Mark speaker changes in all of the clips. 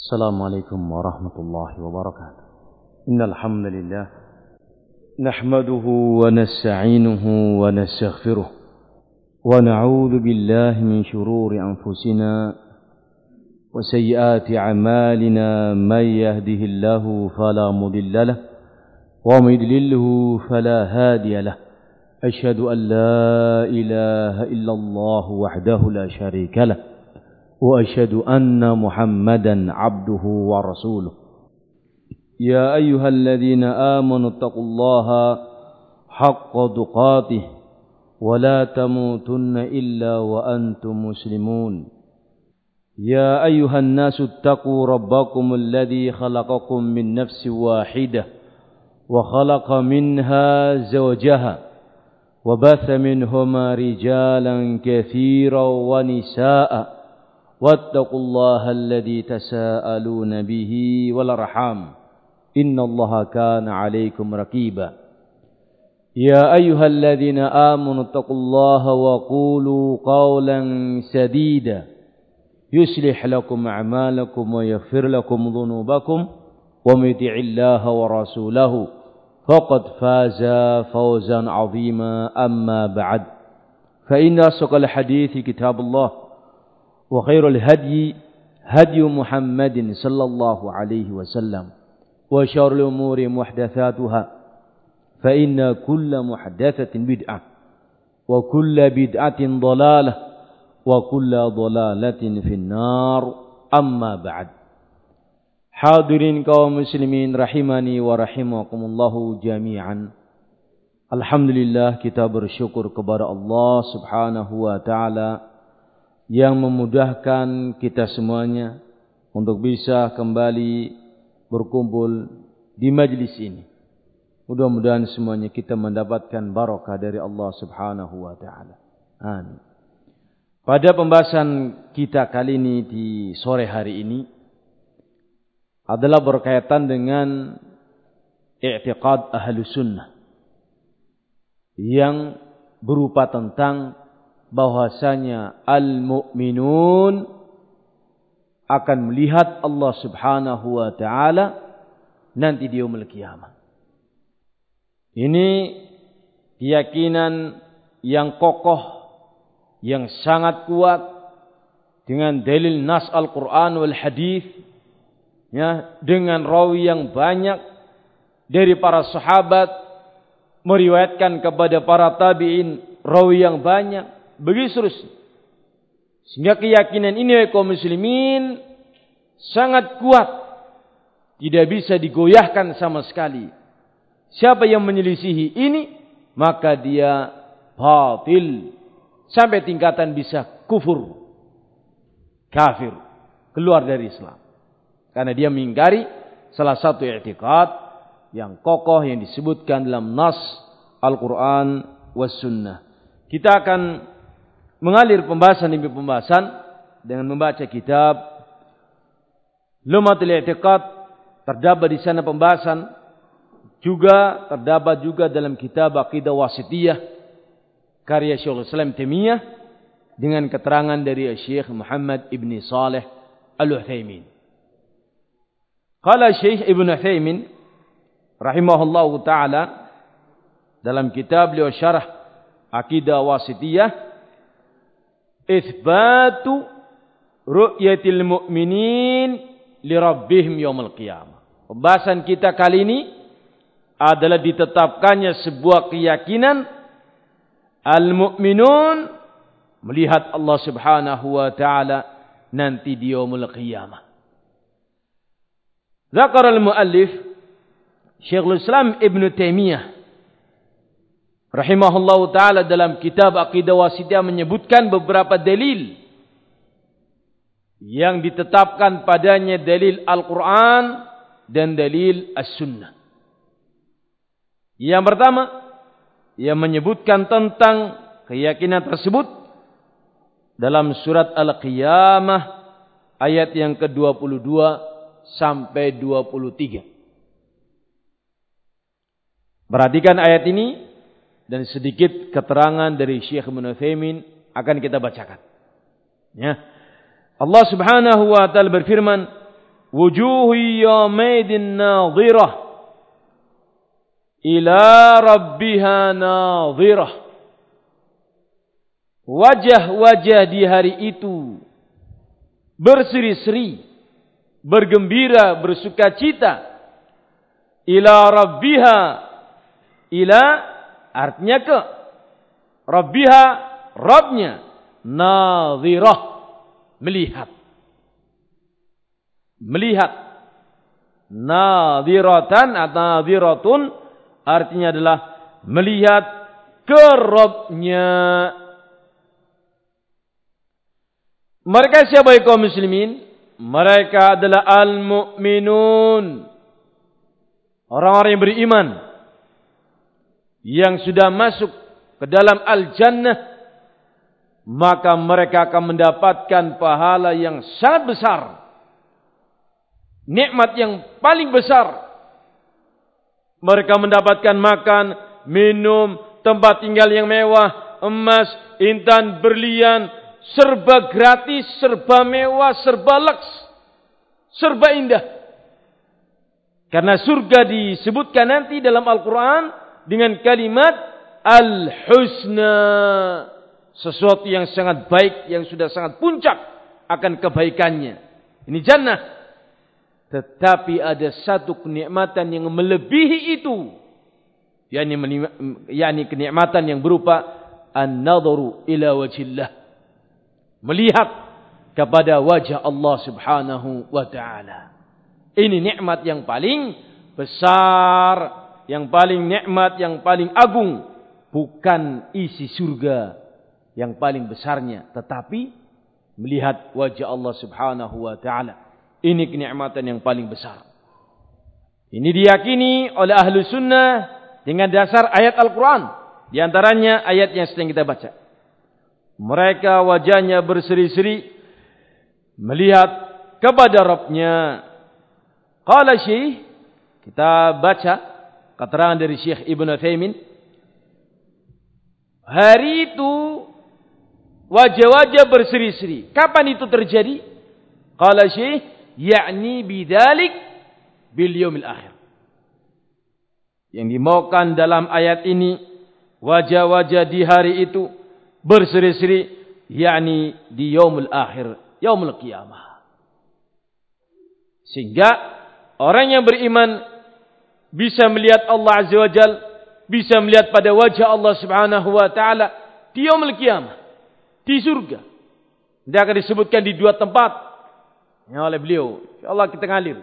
Speaker 1: السلام عليكم ورحمة الله وبركاته. إن الحمد لله نحمده ونستعينه ونستغفره ونعوذ بالله من شرور أنفسنا وسيئات أعمالنا. من يهده الله فلا مضل له ومن يضلل فلا هادي له. أشهد أن لا إله إلا الله وحده لا شريك له وأشهد أن محمدا عبده ورسوله. يا أيها الذين آمنوا اتقوا الله حق تقاته ولا تموتن إلا وأنتم مسلمون. يا أيها الناس اتقوا ربكم الذي خلقكم من نفس واحدة وخلق منها زوجها وبث منهما رجالا كثيرا ونساء واتقوا الله الذي تساءلون به والأرحام إن الله كان عليكم رقيبا. يا أيها الذين آمنوا اتقوا الله وقولوا قولا سديدا يصلح لكم أعمالكم ويغفر لكم ذنوبكم ومن يطع الله ورسوله فقد فاز فوزا عظيما. أما بعد فإن أصدق الحديث كتاب الله وخير الهدي هدي محمد صلى الله عليه وسلم وشر الأمور محدثاتها فإن كل محدثة بدعة وكل بدعة ضلالة وكل ضلالة في النار. أما بعد. Hadirin kaum muslimin rahimani wa rahimakumullahu jami'an. Alhamdulillah, kita bersyukur kepada Allah Subhanahu wa taala yang memudahkan kita semuanya untuk bisa kembali berkumpul di majlis ini. Mudah-mudahan semuanya kita mendapatkan barakah dari Allah Subhanahu wa taala. Amin. Pada pembahasan kita kali ini di sore hari ini adalah berkaitan dengan i'tiqad Ahlus Sunnah yang berupa tentang bahwasanya al-mu'minun akan melihat Allah Subhanahu wa taala nanti di yaumul qiyamah. Ini keyakinan yang kokoh, yang sangat kuat dengan dalil nas Al-Qur'an wal hadis, ya, dengan rawi yang banyak dari para sahabat meriwayatkan kepada para tabi'in rawi yang banyak, begitu terus. Sehingga keyakinan ini kaum muslimin sangat kuat, tidak bisa digoyahkan sama sekali. Siapa yang menyelisihi ini maka dia batil sampai tingkatan bisa kufur, kafir, keluar dari Islam. Karena dia mengingkari salah satu i'tiqad yang kokoh yang disebutkan dalam nas Al-Quran was Sunnah. Kita akan mengalir pembahasan demi pembahasan dengan membaca kitab Lum'atul I'tiqad. Terdapat di sana pembahasan juga terdapat juga dalam kitab Aqidah Wasithiyah karya Syekhul Islam Taimiyah dengan keterangan dari Syekh Muhammad Ibn Saleh Al-Utsaimin. Qala Syekh Ibn Utsaimin rahimahullahu taala dalam kitab beliau syarah Aqidah Wasithiyah, itsbatu ru'yatil mu'minin li rabbihim yaumil qiyamah. Pembahasan kita kali ini adalah ditetapkannya sebuah keyakinan al-mu'minun melihat Allah Subhanahu wa taala nanti di yaumil qiyamah. Zakar al-muallif Syekhul Islam Ibn Taimiyah rahimahullahu taala dalam kitab Aqidah Wasithiyah menyebutkan beberapa dalil yang ditetapkan padanya dalil Al-Quran dan dalil As-Sunnah. Yang pertama, ia menyebutkan tentang keyakinan tersebut dalam surat Al-Qiyamah ayat yang ke-22 sampai 23. Perhatikan ayat ini dan sedikit keterangan dari Syekh Ibn Utsaimin akan kita bacakan. Ya. Allah Subhanahu wa taala berfirman, wujuhu yawmaidin nadhirah ila rabbiha nadhirah. Wajah-wajah di hari itu berseri-seri, bergembira, bersukacita. Ila rabbiha, ila artinya ke rabbiha, Rabbnya, nadhirah, melihat. Melihat. Nadhiratan atau nadhiratun artinya adalah melihat ke Rabbnya. Mereka siapa kaum muslimin? Mereka adalah al-mu'minun, orang-orang yang beriman, yang sudah masuk ke dalam al-jannah, maka mereka akan mendapatkan pahala yang sangat besar, nikmat yang paling besar. Mereka mendapatkan makan, minum, tempat tinggal yang mewah, emas, intan, berlian, serba gratis, serba mewah, serba leks, serba indah. Karena surga disebutkan nanti dalam Al-Quran dengan kalimat al-husna, sesuatu yang sangat baik, yang sudah sangat puncak akan kebaikannya. Ini jannah. Tetapi ada satu kenikmatan yang melebihi itu, yakni kenikmatan yang berupa an-nadharu ila wajhillah, melihat kepada wajah Allah Subhanahu wa taala. Ini nikmat yang paling besar, yang paling nikmat, yang paling agung. Bukan isi surga yang paling besarnya, tetapi melihat wajah Allah Subhanahu wa taala. Ini kenikmatan yang paling besar. Ini diyakini oleh ahlu sunnah dengan dasar ayat Al-Quran. Di antaranya ayat yang sedang kita baca. Mereka wajahnya berseri-seri melihat kepada Rabbnya. Qala Syekh, kita baca keterangan dari Syekh Ibn Utsaimin. Hari itu wajah-wajah berseri-seri. Kapan itu terjadi? Qala Syekh, yakni bidzalik bil yaumil akhir. Yang dimaukan dalam ayat ini, wajah-wajah di hari itu berseri-seri, yakni di yaumul akhir, yaumul qiyamah. Sehingga orang yang beriman bisa melihat Allah Azza wa Jalla, bisa melihat pada wajah Allah Subhanahu wa taala di yaumul qiyamah, di surga. Dia akan disebutkan di dua tempat oleh beliau. InsyaAllah kita ngalir.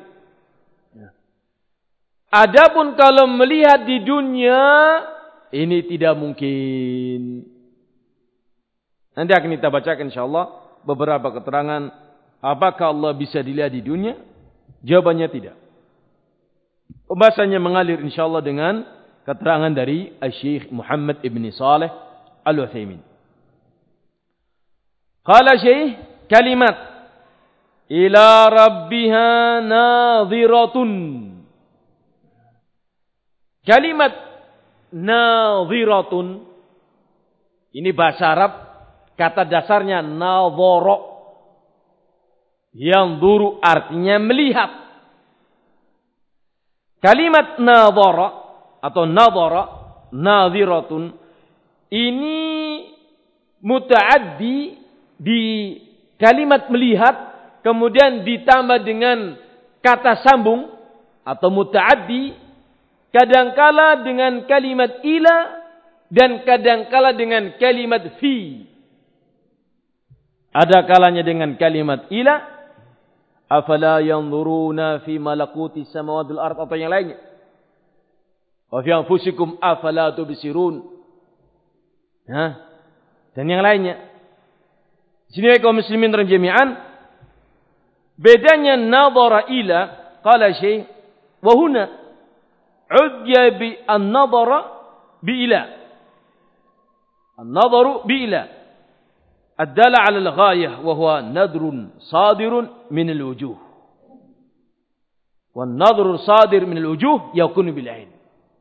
Speaker 1: Adapun kalau melihat di dunia, ini tidak mungkin. Nanti akan kita bacakan insyaAllah beberapa keterangan. Apakah Allah bisa dilihat di dunia? Jawabannya tidak. Pembahasannya mengalir insyaAllah dengan keterangan dari Syekh Muhammad Ibn Saleh Al-Utsaimin. Qala Syekh, kalimat ila rabbiha nadhiratun. Kalimat nadhiratun ini bahasa Arab, kata dasarnya nadhara, yang duru artinya melihat. Kalimat nadhara atau nadhara, nadhiratun, ini mutaaddi di kalimat melihat, kemudian ditambah dengan kata sambung atau mutaaddi, kadangkala dengan kalimat ila dan kadangkala dengan kalimat fi. Ada kalanya dengan kalimat ila, afala yanzuruna fi malakuti samawati wal ard, atau yang lainnya. Wa fi anfusikum afala tubsirun. Dan yang lainnya. Sini kaum muslimin jami'an, bedanya nadhara ila, qala Syekh, wa huna udya bi an-nadhara bi ila. An-nadharu bi ila ad-dala 'ala al-ghayah wa huwa nadrun sadirun min al-wujuh. Wan nadhru sadir min al-wujuh yakunu bil 'ain.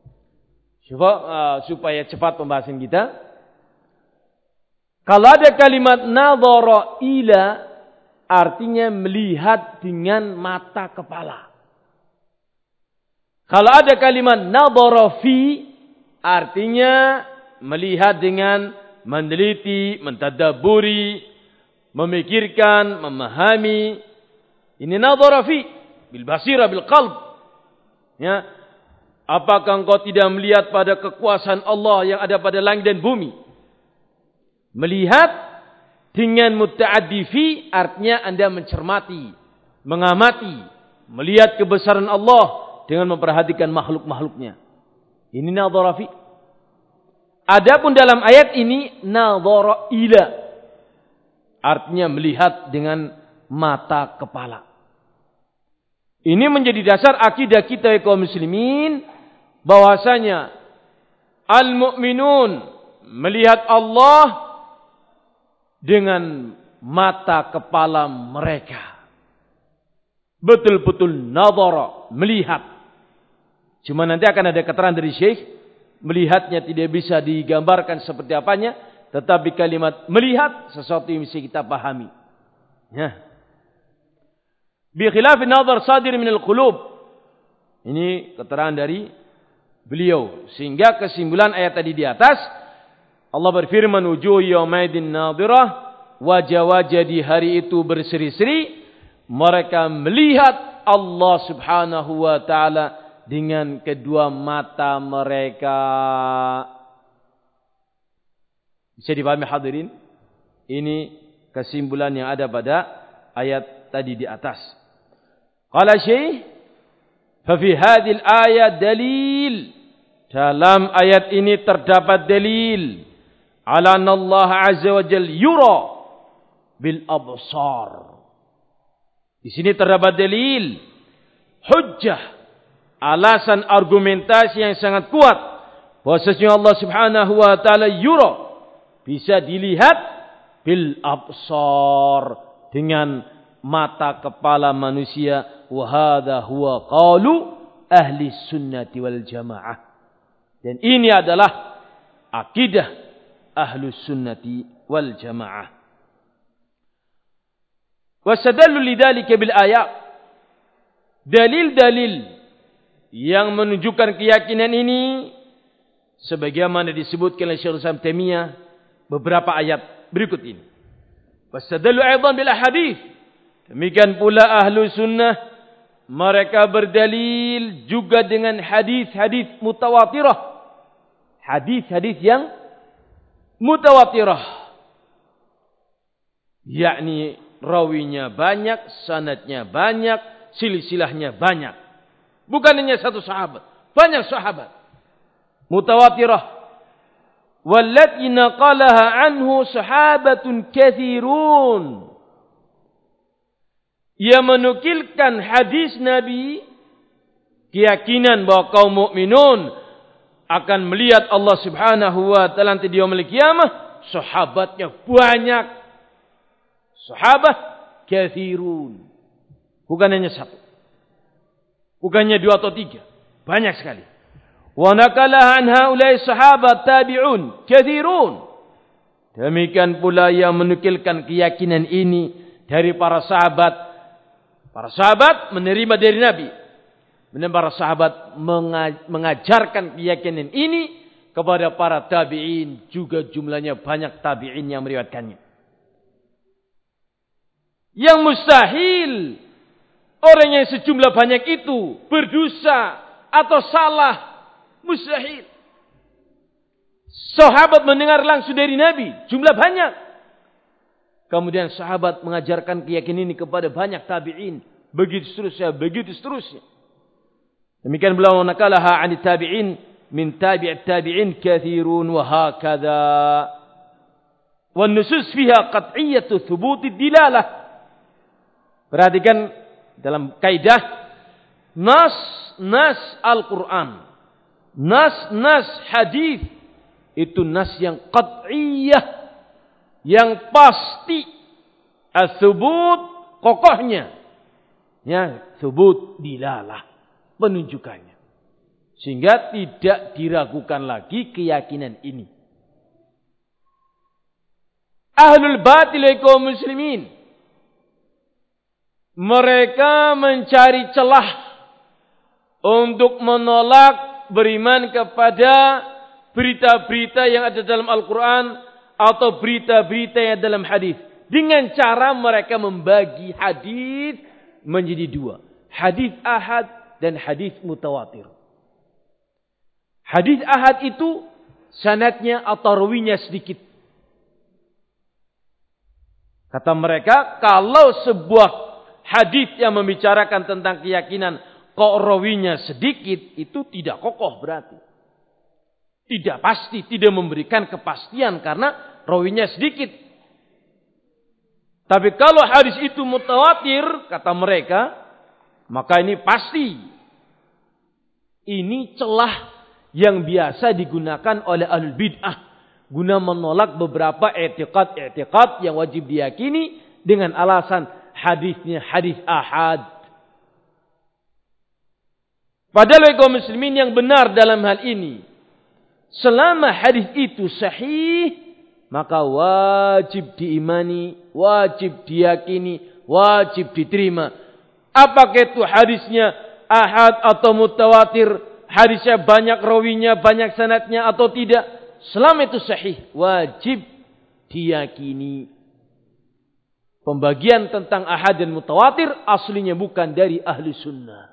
Speaker 1: Supaya cepat pembahasan kita. Kalau ada kalimat nadhara ila, artinya melihat dengan mata kepala. Kalau ada kalimat nadhara fi, artinya melihat dengan meneliti, mentadabburi, memikirkan, memahami. Ini nadhara fi, bil basira, bil qalb. Ya. Apakah engkau tidak melihat pada kekuasaan Allah yang ada pada langit dan bumi? Melihat dengan muta'addi fi, artinya Anda mencermati, mengamati, melihat kebesaran Allah dengan memperhatikan makhluk-makhluknya. Ini nadhara fi. Adapun dalam ayat ini nadhara ila, artinya melihat dengan mata kepala. Ini menjadi dasar akidah kita kaum muslimin, bahwasanya al-mu'minun melihat Allah dengan mata kepala mereka. Betul-betul nadhara, melihat. Cuma nanti akan ada keterangan dari Syekh, melihatnya tidak bisa digambarkan seperti apanya, tetapi kalimat melihat sesuatu yang bisa kita pahami. Ya. Bi khilaf an-nazar sadir min al-qulub. Ini keterangan dari beliau. Sehingga kesimpulan ayat tadi di atas, Allah berfirman, wujuh yaumaidin nadhirah, wajah-wajah di hari itu berseri-seri, mereka melihat Allah Subhanahu wa taala dengan kedua mata mereka. Bisa dipahami hadirin? Ini kesimpulan yang ada pada ayat tadi di atas. Qala Syekh, fa fi hadhil ayat dalil. Dalam ayat ini terdapat dalil ala anna Allah azza wa jalla yura bil absar. Di sini terdapat dalil, hujjah, alasan argumentasi yang sangat kuat bahwasanya Allah Subhanahu wa taala yura, bisa dilihat bil absar, dengan mata kepala manusia. Wa hadha huwa qaulu ahli sunnati wal jamaah. Dan ini adalah akidah ahli sunnati wal jamaah. Wasadallu lidzalika bil ayat. Dalil-dalil yang menunjukkan keyakinan ini sebagaimana disebutkan oleh Syekh Islam Taimiyah beberapa ayat berikut ini. Wasadallu aidan bil hadis. Demikian pula ahlu sunnah, mereka berdalil juga dengan hadis-hadis mutawatirah. Hadis-hadis yang mutawatirah. Yakni rawinya banyak, sanadnya banyak, silsilahnya banyak. Bukan hanya satu sahabat, banyak sahabat. Mutawatirah. Wallati naqalaha anhu sahabatun katsirun. Ia menukilkan hadis Nabi, keyakinan bahwa kaum mukminun akan melihat Allah Subhanahu wa taala nanti di yaumil qiyamah, sahabatnya banyak. Sahabat katsirun. Bukan hanya satu. Bukannya dua atau tiga, banyak sekali. Wa naqalaha an haula'i sahabat tabi'un katsirun. Demikian pula yang menukilkan keyakinan ini dari para sahabat. Para sahabat menerima dari Nabi. Dan para sahabat mengajarkan keyakinan ini kepada para tabi'in. Juga jumlahnya banyak tabi'in yang meriwayatkannya. Yang mustahil orang yang sejumlah banyak itu berdosa atau salah. Mustahil. Sahabat mendengar langsung dari Nabi. Jumlah banyak. Kemudian sahabat mengajarkan keyakinan ini kepada banyak tabi'in. Begitu seterusnya, begitu seterusnya. Demikian beliau nakalaha 'ani tabi'in min tabi'at tabi'in katsirun wa hakadha. Wan nusus fiha qat'iyyatu thubutid dilalah. Perhatikan dalam kaidah nas Al-Qur'an, nas hadis itu nas yang qat'iyyah, yang pasti, as-subut, kokohnya, ya, subut dilalah, penunjukannya, sehingga tidak diragukan lagi keyakinan ini. Ahlul batil kaum muslimin, mereka mencari celah untuk menolak beriman kepada berita-berita yang ada dalam Al-Quran atau berita-berita yang ada dalam hadis. Dengan cara mereka membagi hadis menjadi dua. Hadis ahad dan hadis mutawatir. Hadis ahad itu sanadnya atau rawinya sedikit. Kata mereka, kalau sebuah hadis yang membicarakan tentang keyakinan kok rawinya sedikit, itu tidak kokoh berarti. Tidak pasti, tidak memberikan kepastian karena rawinya sedikit. Tapi kalau hadis itu mutawatir, kata mereka, maka ini pasti. Ini celah yang biasa digunakan oleh ahlul bid'ah guna menolak beberapa i'tiqad yang wajib diyakini dengan alasan hadisnya hadis ahad. Padahal kaum muslimin yang benar dalam hal ini, selama hadis itu sahih, maka wajib diimani, wajib diyakini, wajib diterima. Apakah itu hadisnya ahad atau mutawatir, hadisnya banyak rawinya, banyak sanadnya atau tidak, selama itu sahih, wajib diyakini. Pembagian tentang ahad dan mutawatir aslinya bukan dari ahli sunnah.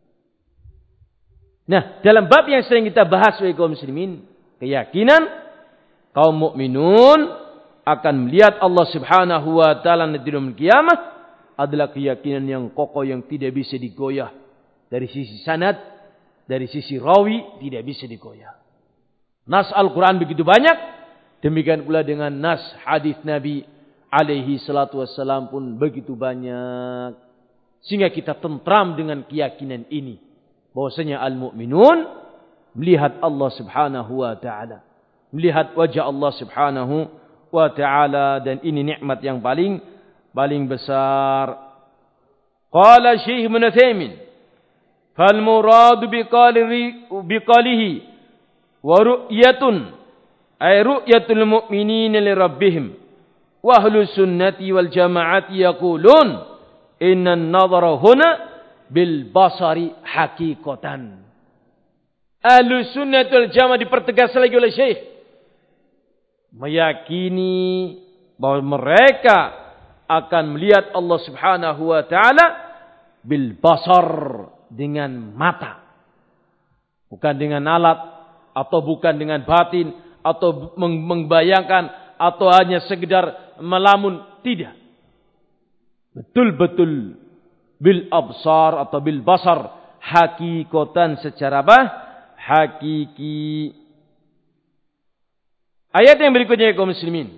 Speaker 1: Nah, dalam bab yang sering kita bahas sebagai kaum muslimin, keyakinan kaum mukminun akan melihat Allah Subhanahu wa taala di yaumil qiyamah adalah keyakinan yang kokoh yang tidak bisa digoyah dari sisi sanad, dari sisi rawi tidak bisa digoyah. Nas Al-Quran begitu banyak, demikian pula dengan nas hadis Nabi alaihi salatu wassalam pun begitu banyak. Sehingga kita tentram dengan keyakinan ini. Bahwasanya al-mu'minun melihat Allah subhanahu wa ta'ala. Melihat wajah Allah subhanahu wa ta'ala. Dan ini nikmat yang paling besar. Qala Syekh Ibn Utsaimin, fal muradu biqalihi wa ru'yatun ay ru'yatul mu'minina li rabbihim wa ahlus sunnati wal jama'ati yaqulun inna an-nadhara huna bil basari haqiqatan. Ahlus sunnati wal jamaah dipertegas lagi oleh Syekh meyakini bahwa mereka akan melihat Allah Subhanahu wa taala bil basar, dengan mata, bukan dengan alat atau bukan dengan batin, atau membayangkan, atau hanya sekedar melamun. Tidak. Betul-betul bil absar atau bil basar, hakikatan secara hakiki. Ayat yang berikutnya kaum muslimin.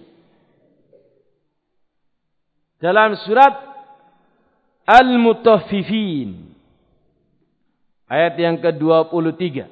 Speaker 1: Dalam surat Al-Mutaffifin, ayat yang ke-23.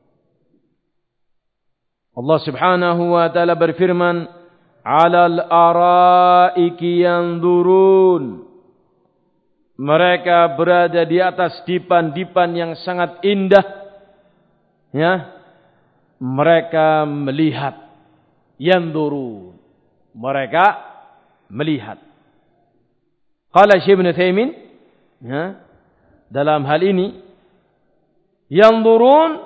Speaker 1: Allah Subhanahu wa taala berfirman, "'Alal araiki yanzurun." Mereka berada di atas dipan-dipan yang sangat indah. Ya. Mereka melihat. Yanzurun. Mereka melihat. Qala Syekh Ibn Utsaimin, ya, dalam hal ini yanzurun,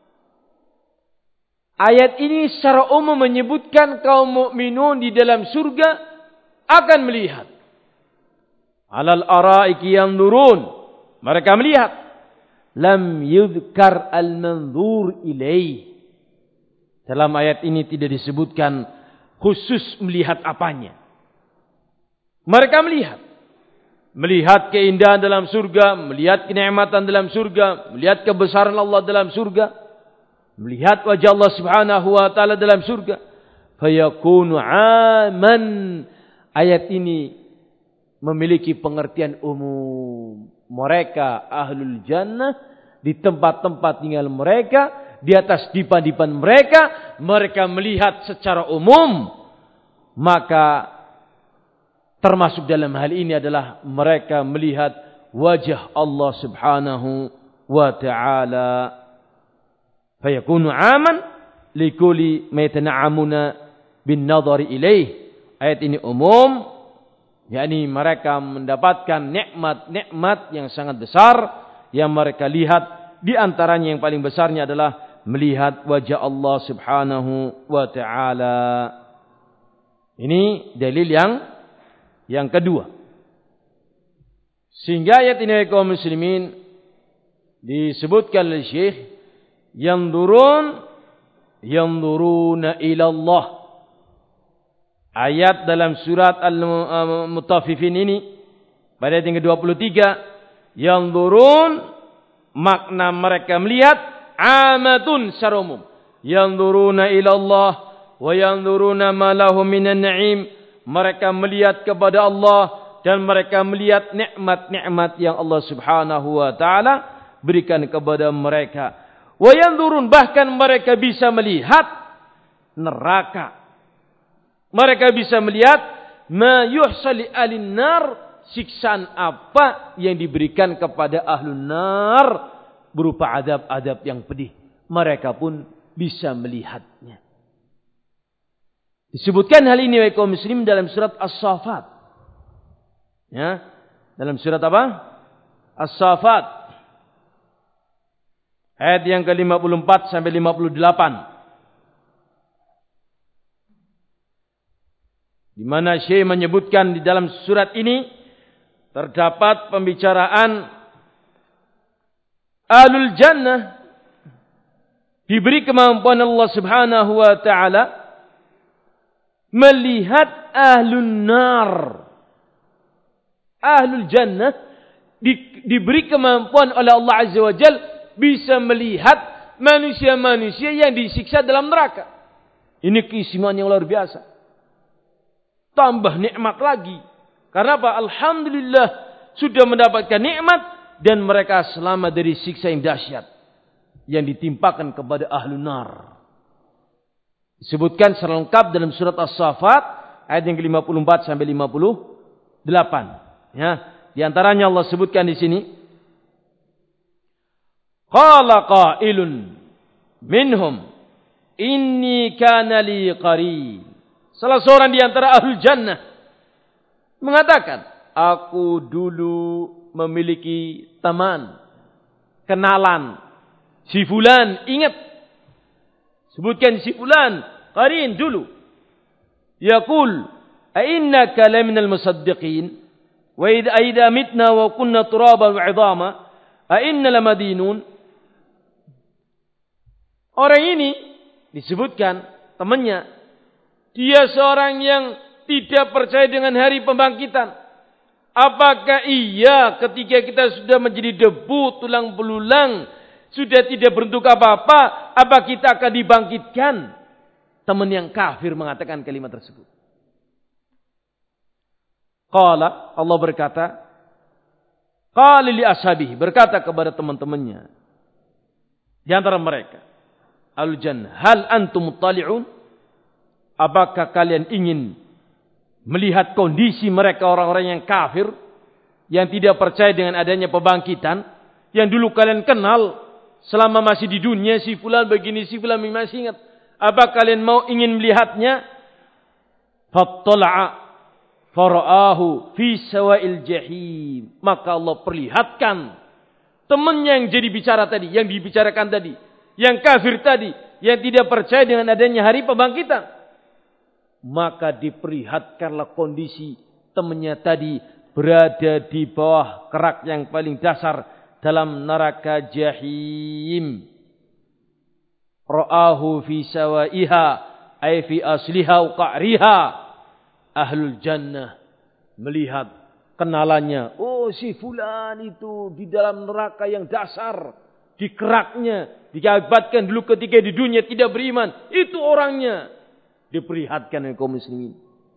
Speaker 1: ayat ini secara umum menyebutkan kaum mukminun di dalam surga akan melihat. Alal araiki yanzurun, mereka melihat. Lam yudhkar al-manzur ilaih. Dalam ayat ini tidak disebutkan khusus melihat apanya. Mereka melihat. Melihat keindahan dalam surga, melihat kenikmatan dalam surga, melihat kebesaran Allah dalam surga, melihat wajah Allah Subhanahu wa taala dalam surga. Fayakunu aman. Ayat ini memiliki pengertian umum. Mereka ahlul jannah di tempat-tempat tinggal mereka, di atas dipan-dipan mereka, mereka melihat secara umum. Maka termasuk dalam hal ini adalah mereka melihat wajah Allah Subhanahu wa ta'ala. Fayakunu aman likuli ma yatana'amuna bin nadhari ilaih. Ayat ini umum yakni mereka mendapatkan nikmat-nikmat yang sangat besar yang mereka lihat. Di antaranya yang paling besarnya adalah melihat wajah Allah Subhanahu wa taala. Ini dalil yang kedua. Sehingga ayat ini kaum muslimin disebutkan oleh Syekh yanzuruna ila Allah. Ayat dalam surat Al-Mutaffifin ini pada ayat yang ke-23, yanzurun makna mereka melihat, amatun secara umum. Yanzuruna ila Allah wa yanzuruna ma lahum minan na'im. Mereka melihat kepada Allah dan mereka melihat nikmat-nikmat yang Allah Subhanahu wa taala berikan kepada mereka. Wa yanzurun, bahkan mereka bisa melihat neraka. Mereka bisa melihat ma yuhsal alin nar, siksaan apa yang diberikan kepada ahlun nar berupa adab-adab yang pedih. Mereka pun bisa melihatnya. Disebutkan hal ini oleh kaum muslim dalam surat As-Saffat. Ya, dalam surat apa? As-Saffat. Ayat yang ke-54 sampai 58. Di mana Syekh menyebutkan di dalam surat ini terdapat pembicaraan ahlul jannah diberi kemampuan Allah Subhanahu wa taala melihat ahlun nar. Ahlul jannah diberi kemampuan oleh Allah Azza wa Jal bisa melihat manusia-manusia yang disiksa dalam neraka. Ini keistimewaan yang luar biasa. Tambah nikmat lagi. Karena apa? Alhamdulillah sudah mendapatkan nikmat dan mereka selamat dari siksa yang dahsyat yang ditimpakan kepada ahlun nar. Disebutkan secara lengkap dalam surat As-Saffat ayat yang ke-54 sampai 58. Ya, di antaranya Allah sebutkan di sini, qala qailun minhum inni kana li qarin. Salah seorang di antara ahlul jannah mengatakan, aku dulu memiliki teman, kenalan, si fulan, ingat. Sebutkan si fulan, qarin dulu. Yaqul, a innaka laminal musaddiqin? Wa idza mitna wa kunna turaban wa 'idhama a inna lamadinun. Orang ini disebutkan temannya, dia seorang yang tidak percaya dengan hari pembangkitan. Apakah iya ketika kita sudah menjadi debu tulang belulang, sudah tidak berbentuk apa-apa, apa kita akan dibangkitkan? Teman yang kafir mengatakan kalimat tersebut. Qala, Allah berkata, qala li ashabihi, berkata kepada teman-temannya di antara mereka, al-jannah, hal antum muttali'un? Apakah kalian ingin melihat kondisi mereka orang-orang yang kafir, yang tidak percaya dengan adanya pembangkitan, yang dulu kalian kenal selama masih di dunia, si fulan begini, si fulan masih ingat. Apa kalian ingin melihatnya? Fattala'a fara'ahu fi sawa'il jahim. Maka Allah perlihatkan temannya yang jadi bicara tadi, yang dibicarakan tadi, yang kafir tadi, yang tidak percaya dengan adanya hari pembangkitan. Maka diperlihatkanlah kondisi temannya tadi berada di bawah kerak yang paling dasar dalam neraka jahim. Ra'ahu fi sawa'iha ay fi asliha wa qa'riha. Ahlul jannah melihat kenalannya. Oh, si fulan itu di dalam neraka yang dasar, di keraknya, diakibatkan dulu ketika di dunia tidak beriman. Itu orangnya. Diperlihatkan oleh kaum muslimin.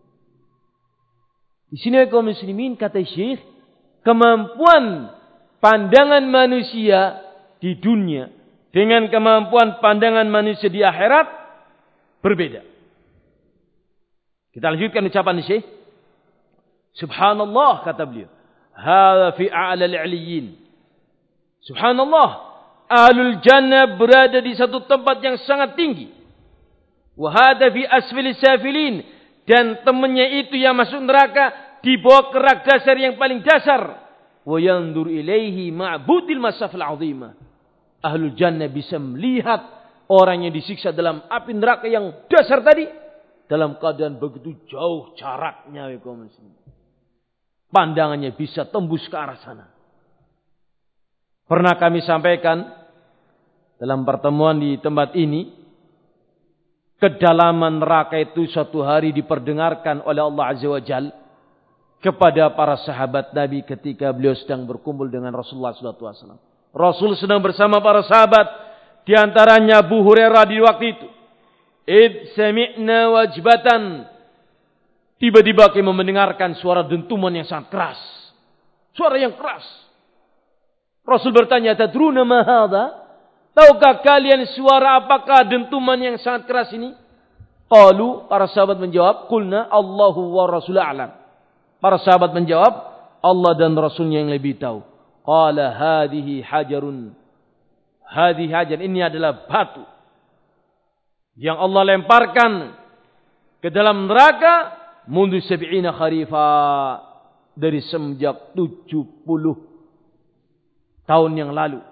Speaker 1: Di sini kaum muslimin, kata Syekh, kemampuan pandangan manusia di dunia dengan kemampuan pandangan manusia di akhirat berbeda. Kita lanjutkan ucapan Syekh. Subhanallah, kata beliau, hadza fi a'la al-'aliyyin. Subhanallah, ahlul jannah berada di satu tempat yang sangat tinggi. Wa hadza fi asfali safilin, dan temannya itu yang masuk neraka di bawah kerak dasar yang paling dasar. Wa yandur ilaihi ma'budil masafil azimah. Ahlul jannah bisa melihat orang yang disiksa dalam api neraka yang dasar tadi dalam keadaan begitu jauh jaraknya. Pandangannya bisa tembus ke arah sana. Pernah kami sampaikan dalam pertemuan di tempat ini, kedalaman neraka itu suatu hari diperdengarkan oleh Allah Azza wa Jalla kepada para sahabat Nabi ketika beliau sedang berkumpul dengan Rasulullah SAW. Rasul sedang bersama para sahabat, di antaranya Abu Hurairah di waktu itu. Id sami'na wajbatan. Tiba-tiba kami mendengarkan suara dentuman yang sangat keras. Suara yang keras. Rasul bertanya, tadruna ma hadha? Tahukah kalian suara apakah dentuman yang sangat keras ini? Qalu, para sahabat menjawab, qulna Allahu wa Rasul a'lam. Para sahabat menjawab, Allah dan Rasulnya yang lebih tahu. Qala hadhihi hajarun. Hadhihi hajar, ini adalah batu yang Allah lemparkan ke dalam neraka mundu sab'ina kharifa, dari semenjak 70 tahun yang lalu.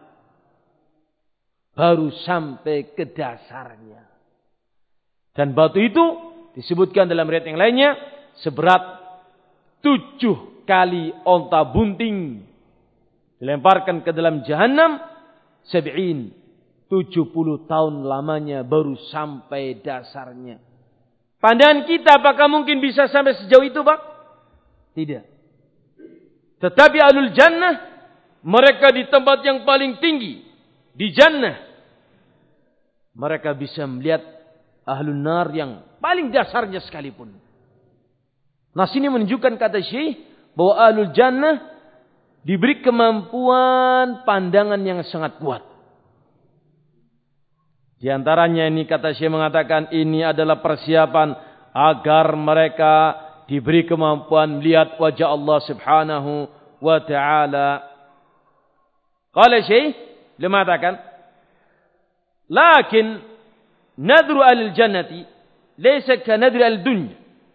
Speaker 1: Baru sampai ke dasarnya. Dan batu itu disebutkan dalam riwayat yang lainnya seberat 7 kali onta bunting dilemparkan ke dalam jahanam. 70 tahun lamanya baru sampai dasarnya. Pandangan kita apakah mungkin bisa sampai sejauh itu, Pak? Tidak. Tetapi ahlul jannah, mereka di tempat yang paling tinggi di jannah, mereka bisa melihat ahlun nar yang paling dasarnya sekalipun. Nas ini menunjukkan, kata Syekh, bahwa ahlul jannah diberi kemampuan pandangan yang sangat kuat. Di antaranya ini, kata Syekh mengatakan, ini adalah persiapan agar mereka diberi kemampuan melihat wajah Allah Subhanahu wa ta'ala. Qala Syekh, dia mengatakan, lakin nadru al-jannati laysa ka nadri al-dunya.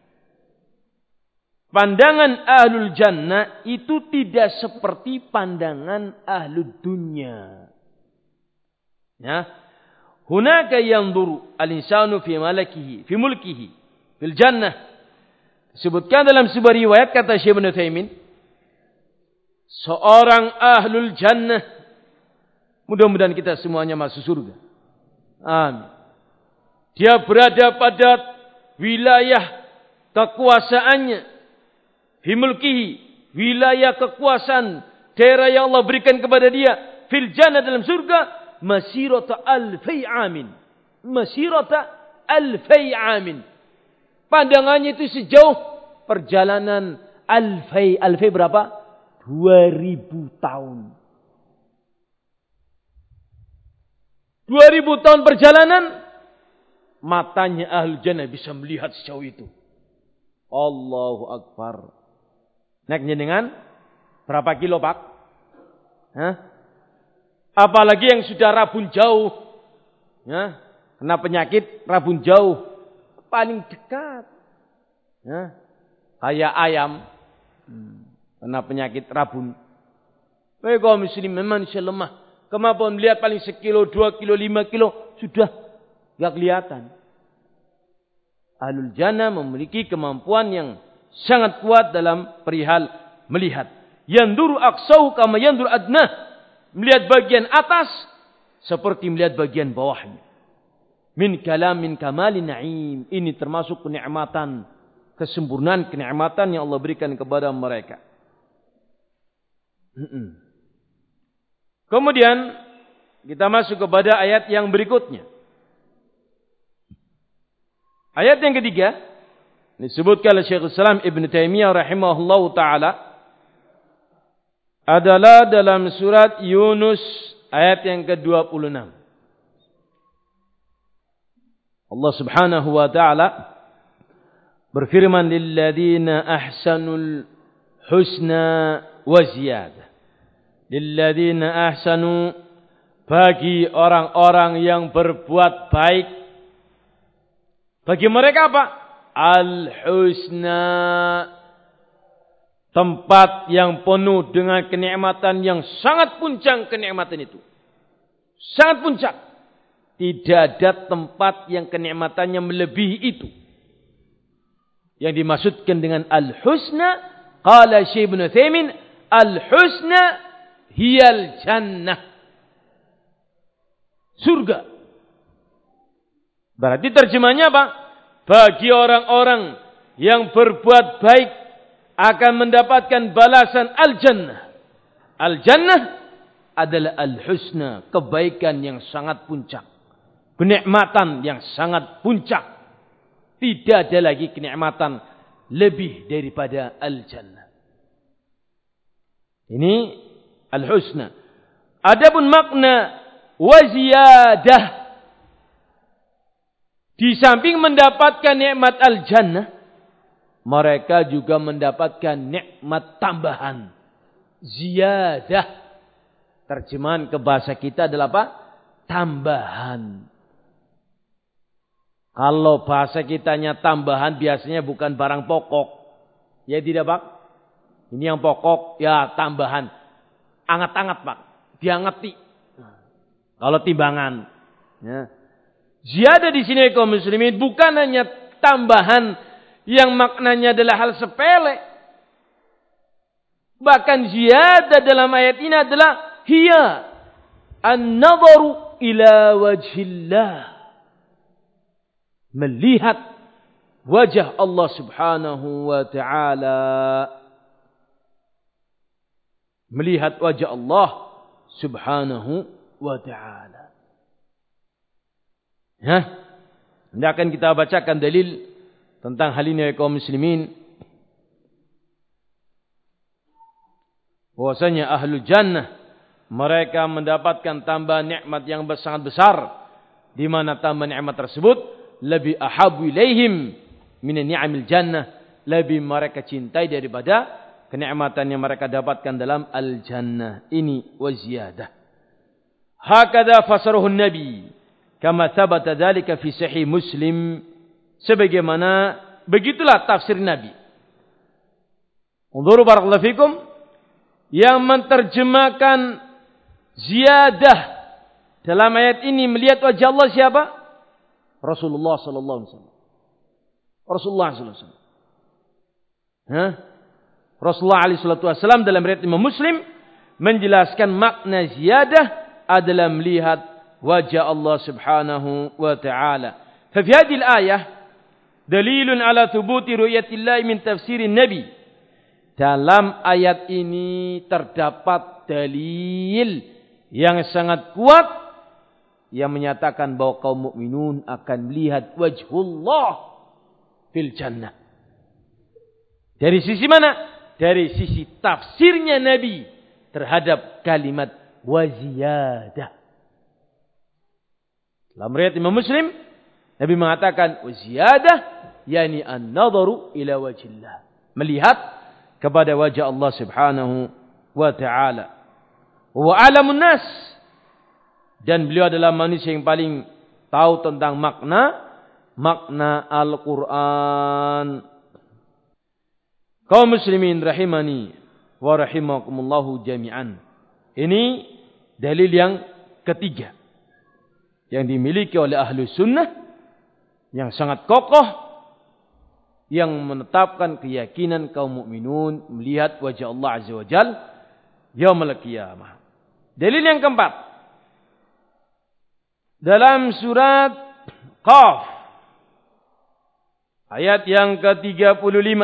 Speaker 1: Pandangan ahlul jannah itu tidak seperti pandangan ahlul dunya. Ya. Hunaka yanzuru al-insanu fi malakihi, fi mulkihi, fil jannah. Disebutkan dalam sebuah riwayat, kata Syekh Ibnu Taimin, seorang ahlul jannah, mudah-mudahan kita semuanya masuk surga. Amin. Dia berada pada wilayah kekuasaannya, fi mulkihi, wilayah kekuasaan, daerah yang Allah berikan kepada dia, fil jannah, dalam surga, masirata alfai amin. Masirata alfai amin. Pandangannya itu sejauh perjalanan alfai. Alfai berapa? 2000 tahun. 2000 tahun perjalanan, matanya ahlul jannah bisa melihat sejauh itu. Allahu Akbar. Naiknya dengan berapa kilo, Pak? Hah? Apalagi yang sudah rabun jauh. Ya, kena penyakit rabun jauh. Paling dekat. Ya, kayak ayam. Kena penyakit rabun. Kaum muslim memang manusia lemah. Kemampuan melihat paling 1 kilo, 2 kilo, 5 kilo. Sudah gak kelihatan. Ahlul jannah memiliki kemampuan yang sangat kuat dalam perihal melihat. Yanduru aqsahu kama yanduru adnah. Melihat bagian atas seperti melihat bagian bawahnya. Min kalamin kamali na'im. Ini termasuk kenikmatan, kesempurnaan kenikmatan yang Allah berikan kepada mereka. Kemudian kita masuk kepada ayat yang berikutnya. Ayat yang ketiga disebutkan oleh Syekhul Islam Ibn Taimiyah rahimahullahu ta'ala adalah dalam surat Yunus ayat yang ke-26. Allah Subhanahu wa ta'ala berfirman, lilladzina ahsanul husna wa ziyadah. Lilladzina ahsanu, bagi orang-orang yang berbuat baik. Bagi mereka apa? Al-husna, tempat yang penuh dengan kenikmatan yang sangat puncak kenikmatan itu. Sangat puncak. Tidak ada tempat yang kenikmatannya melebihi itu. Yang dimaksudkan dengan al-husna, qala Syekh Ibnu Utsaimin, al-husna hiyal jannah. Surga. Berarti terjemahnya apa? Bagi orang-orang yang berbuat baik akan mendapatkan balasan al-jannah. Al-jannah adalah al-husna, kebaikan yang sangat puncak. Kenikmatan yang sangat puncak. Tidak ada lagi kenikmatan lebih daripada al-jannah. Ini al-husna. Adapun makna wa ziyadah, di samping mendapatkan nikmat al-jannah, mereka juga mendapatkan nikmat tambahan. Ziyadah. Terjemahan ke bahasa kita adalah apa? Tambahan. Kalau bahasa kitanya tambahan biasanya bukan barang pokok. Ya tidak Pak? Ini yang pokok, ya tambahan. Anget-anget Pak. Diangeti. Kalau timbangan. Ya. Ziyadah di sini kaum muslimin bukan hanya tambahan yang maknanya adalah hal sepele. Bahkan ziyadah dalam ayat ini adalah hiya an-nadharu ila wajhillah. Melihat wajah Allah Subhanahu wa ta'ala. Melihat wajah Allah Subhanahu wa ta'ala. Ya, ini akan kita bacakan dalil tentang hal ini ya kaum muslimin. Bahwasanya ahlul jannah mereka mendapatkan tambahan nikmat yang sangat besar, di mana tambahan nikmat tersebut lebih ahabbu ilaihim min ni'amil jannah, lebih mereka cintai daripada kenikmatan yang mereka dapatkan dalam al-jannah. Ini wa ziyadah. Hakadha fasarahu Nabi kama thabata dzalika fi sahih Muslim, sebagaimana begitulah tafsir Nabi. Unzuru barakallahu fikum, yang menerjemahkan ziyadah dalam ayat ini melihat wajah Allah siapa? Rasulullah sallallahu alaihi wasallam. Rasulullah sallallahu alaihi wasallam. Rasulullah alaihi wasallam dalam riwayat Imam Muslim menjelaskan makna ziyadah adalah melihat wajah Allah Subhanahu wa ta'ala. Fa fi hadhihi al-ayah dalilun ala thubuti ru'yatillah min tafsirin Nabi. Dalam ayat ini terdapat dalil yang sangat kuat yang menyatakan bahwa kaum mukminun akan melihat wajhullah fil jannah. Dari sisi mana? Dari sisi tafsirnya Nabi terhadap kalimat waziyadah. Dalam riwayat Imam Muslim, Nabi mengatakan waziyadah yani an-nadharu ila wajhillah. Melihat kepada wajah Allah Subhanahu wa ta'ala. Wa alamun nas, dan beliau adalah manusia yang paling tahu tentang makna Al-Quran. Kaum muslimin rahimani wa rahimakumullahu jami'an. Ini dalil yang ketiga yang dimiliki oleh ahlu sunnah yang sangat kokoh, yang menetapkan keyakinan kaum mukminun melihat wajah Allah Azza wa Jal yaumul qiyamah. Dalil yang keempat dalam surat Qaf ayat yang ke-35,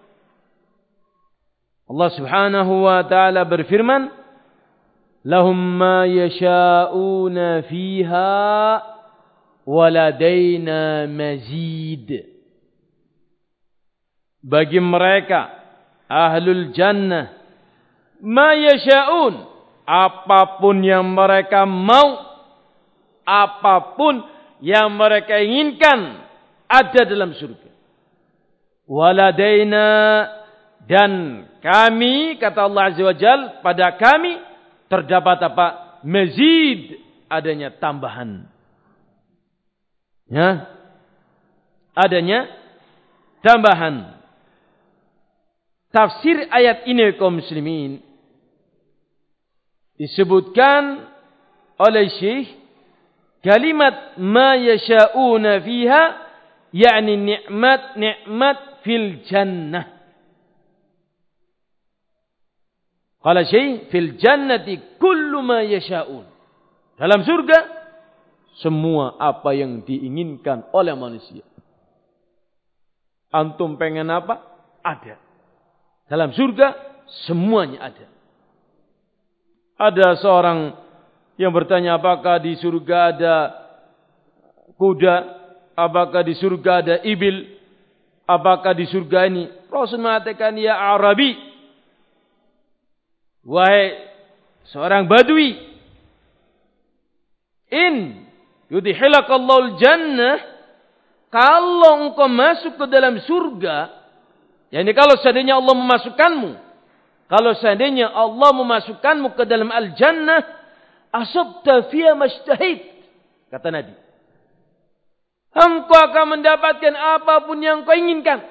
Speaker 1: Allah Subhanahu wa ta'ala berfirman, lahum ma yasha'una fiha waladaina mazid. Bagi mereka ahlul jannah ma yasha'un, apapun yang mereka mau, apapun yang mereka inginkan ada dalam surga. Waladaina, dan kami, kata Allah Azza wa Jal, pada kami terdapat apa? Mazid, adanya tambahan. Ya, adanya tambahan. tafsir ayat ini kaum muslimin disebutkan oleh Syekh kalimat ma yasha'una fiha yakni nikmat fil jannah. Qala Syekh fil jannati kullu ma yasha'un. Dalam surga semua apa yang diinginkan oleh manusia. Antum pengen apa? Ada. Dalam surga semuanya ada. Ada seorang yang bertanya apakah di surga ada kuda, apakah di surga ada ibil, apakah di surga ini. Rasul mengatakan ya Arabi, wahai seorang badui, in yudkhilakallahul jannah, kalau engkau masuk ke dalam surga, yakni kalau seandainya Allah memasukkanmu, kalau seandainya Allah memasukkanmu ke dalam al-jannah, asabta fiha mashtahid, kata Nabi. Engkau akan mendapatkan apapun yang kau inginkan.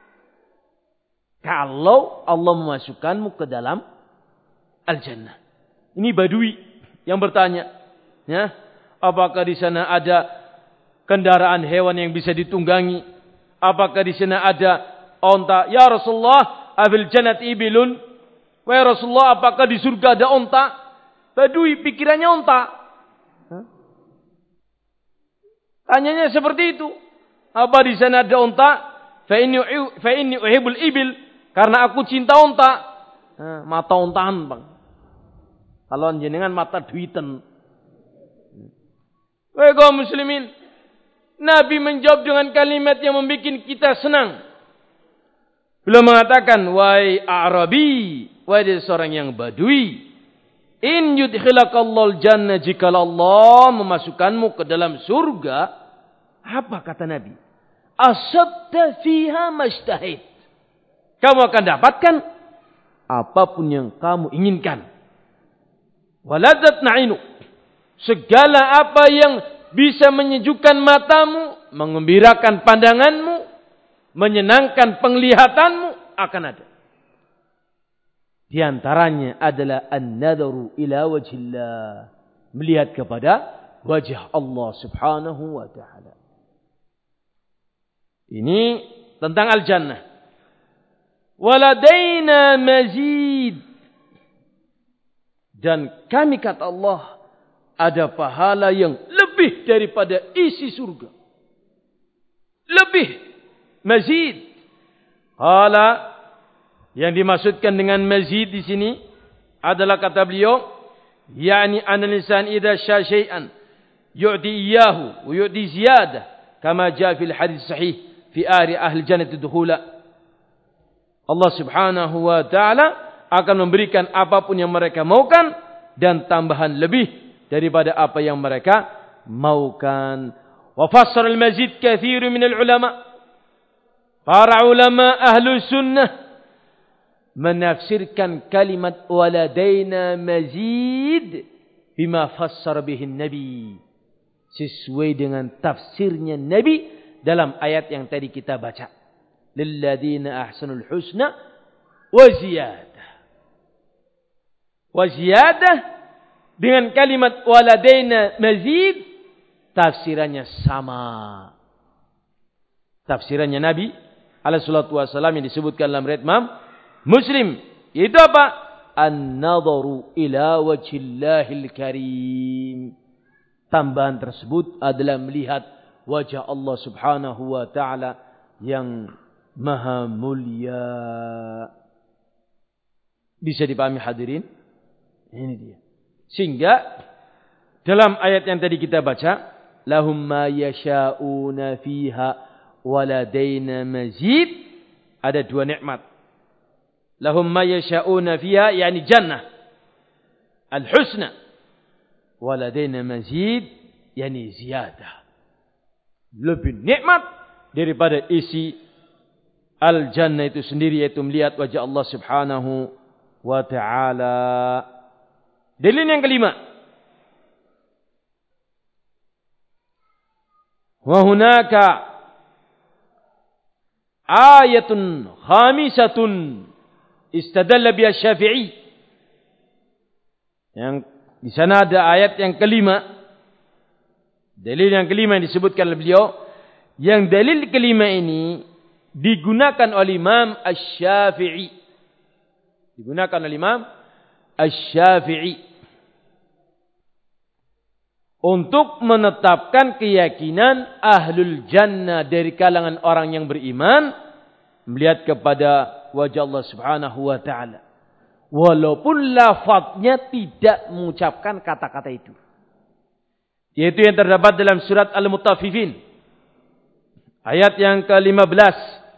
Speaker 1: Kalau Allah memasukkanmu ke dalam al-jannah. Ini badui yang bertanya, ya, apakah di sana ada kendaraan hewan yang bisa ditunggangi? Apakah di sana ada onta? Ya Rasulullah, afil jannati ibilun? Wahai Rasulullah, apakah di surga ada onta? Badui pikirannya onta. Tanyanya seperti itu. Apa di sana ada onta? Fa inni uhibbul ibil. Karena aku cinta onta. Mata ontaan, Bang. Kalau jenengan mata duiten. Wahai kaum muslimin, Nabi menjawab dengan kalimat yang membuat kita senang. Beliau mengatakan, wahai Arabi, wahai seorang yang badui, in yudkhilakallahul jannah, jika Allah memasukkanmu ke dalam surga, apa kata Nabi? Asabta fiha mashtahid. Kamu akan dapatkan apapun yang kamu inginkan. Waladat na'inu. Segala apa yang bisa menyejukkan matamu, mengembirakan pandanganmu, menyenangkan penglihatanmu akan ada. Di antaranya adalah an-nadharu ila wajhillah, melihat kepada wajah Allah Subhanahu wa taala. Ini tentang al-jannah. Waladaina mazid. Dan kami kata Allah ada pahala yang lebih daripada isi surga. Lebih. Mazid. Qala, yang dimaksudkan dengan mazid di sini adalah kata beliau, yakni an-insan idza syaa syai'an yu'ti iyyahu wa yu'ti ziyadah kama jaa fil hadits sahih fi ahli jannati dukhula. Allah Subhanahu wa taala akan memberikan apapun yang mereka maukan dan tambahan lebih daripada apa yang mereka maukan. Wa fassara al-mazid katsir min al-ulama. Para ulama ahlu sunnah menafsirkan kalimat waladaina mazid bima fassar bihi Nabi, sesuai dengan tafsirnya Nabi dalam ayat yang tadi kita baca, lilladzina ahsanul husna wa ziyadah. Wa ziyadah dengan kalimat waladaina mazid tafsirannya sama. Tafsirannya Nabi alaihi salatu wasallam yang disebutkan dalam riwayat Imam Muslim, yaitu apa? An-nadharu ila wajhillahil karim. Tambahan tersebut adalah melihat wajah Allah Subhanahu wa taala yang maha mulia. Bisa dipahami hadirin? Ini dia. Sehingga dalam ayat yang tadi kita baca, lahum ma yasha'una fiha waladaina mazid, ada dua nikmat. Lahum ma yasha'una fiha, yakni jannah al-husna, waladaina mazid, yakni ziyadah, lebih nikmat daripada isi al-jannah itu sendiri, yaitu melihat wajah Allah Subhanahu wa ta'ala. Dalil yang kelima, wa hunaka ayatun khamisatun istadalla biha Syafi'i. Yang di sana ada ayat yang kelima. Dalil yang kelima yang disebutkan oleh beliau. Yang dalil kelima ini digunakan oleh Imam Asy-Syafi'i. Digunakan oleh Imam Asy-Syafi'i untuk menetapkan keyakinan ahlul jannah dari kalangan orang yang beriman melihat kepada wajah Allah Subhanahu wa taala. Walaupun lafadznya tidak mengucapkan kata-kata itu. Yaitu yang terdapat dalam surat Al-Mutaffifin ayat yang ke-15.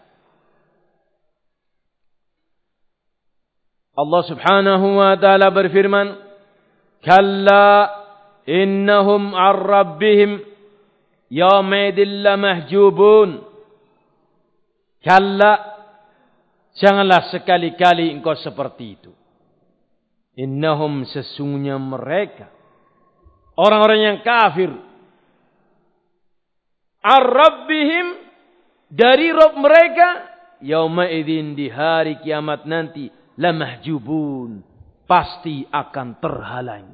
Speaker 1: Allah Subhanahu wa taala berfirman, "Kalla innahum 'an rabbihim yawmaidin lamahjubun." Kalla, janganlah sekali-kali engkau seperti itu. Innahum, sesungguhnya mereka, orang-orang yang kafir, 'an rabbihim, dari Rabb mereka, yaumaidin, di hari kiamat nanti, lamahjubun, pasti akan terhalangi.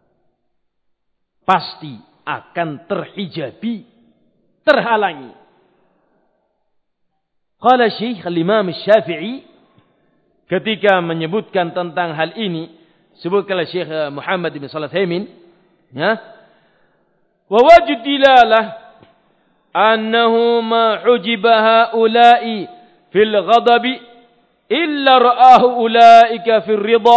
Speaker 1: Pasti akan terhijabi, terhalangi. Qala Syekh al-Imam Syafi'i ketika menyebutkan tentang hal ini, sebutkanlah Syekh Muhammad bin Shalih Al-Utsaimin, ya, wa wajud dilalah annahu ma hujiba haula'i fil ghadabi illa ra'ahu ulaika fil ridha.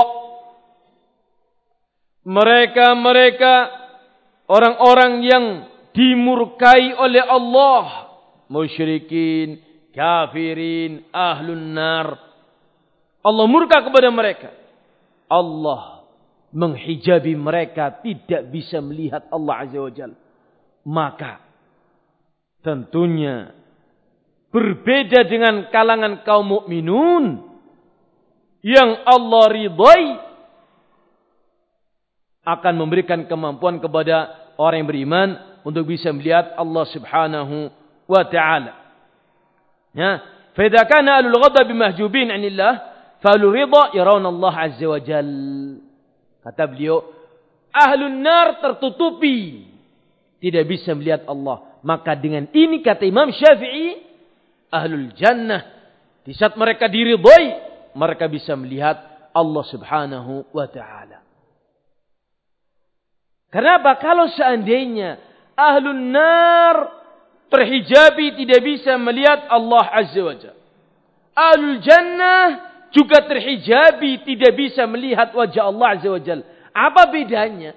Speaker 1: Mereka orang-orang yang dimurkai oleh Allah, musyrikin, kafirin, ahlun nar, Allah murka kepada mereka. Allah menghijabi mereka, tidak bisa melihat Allah Azza wa Jalla. Maka tentunya berbeda dengan kalangan kaum mukminun yang Allah ridhai, akan memberikan kemampuan kepada orang yang beriman untuk bisa melihat Allah Subhanahu wa taala. Ya, fa idza kana ahlul ghadab mahjubin 'anillah, fa ahlur ridha yarawna Allah Azza wa Jalla. Kata beliau, ahlun nar tertutupi, tidak bisa melihat Allah. Maka dengan ini kata Imam Syafi'i, ahlul jannah, di saat mereka diridhai, mereka bisa melihat Allah Subhanahu wa taala. Kenapa? Kalau seandainya ahlun nar terhijabi, tidak bisa melihat Allah Azza wa Jalla, ahlul jannah juga terhijabi, tidak bisa melihat wajah Allah Azza wa Jalla. Apa bedanya?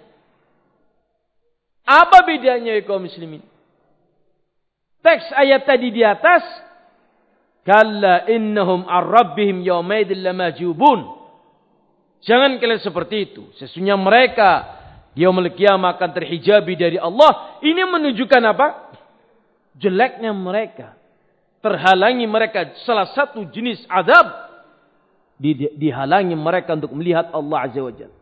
Speaker 1: Apa bedanya ya kaum muslimin? Teks ayat tadi di atas, kalla innahum ar rabbihim yaumaidin lamahjubun. Jangan kalian seperti itu. Sesungguhnya mereka di yaumul qiyamah akan terhijabi dari Allah. Ini menunjukkan apa? Jeleknya mereka. Terhalangi mereka. Salah satu jenis azab, dihalangi mereka untuk melihat Allah Azza wa Jalla.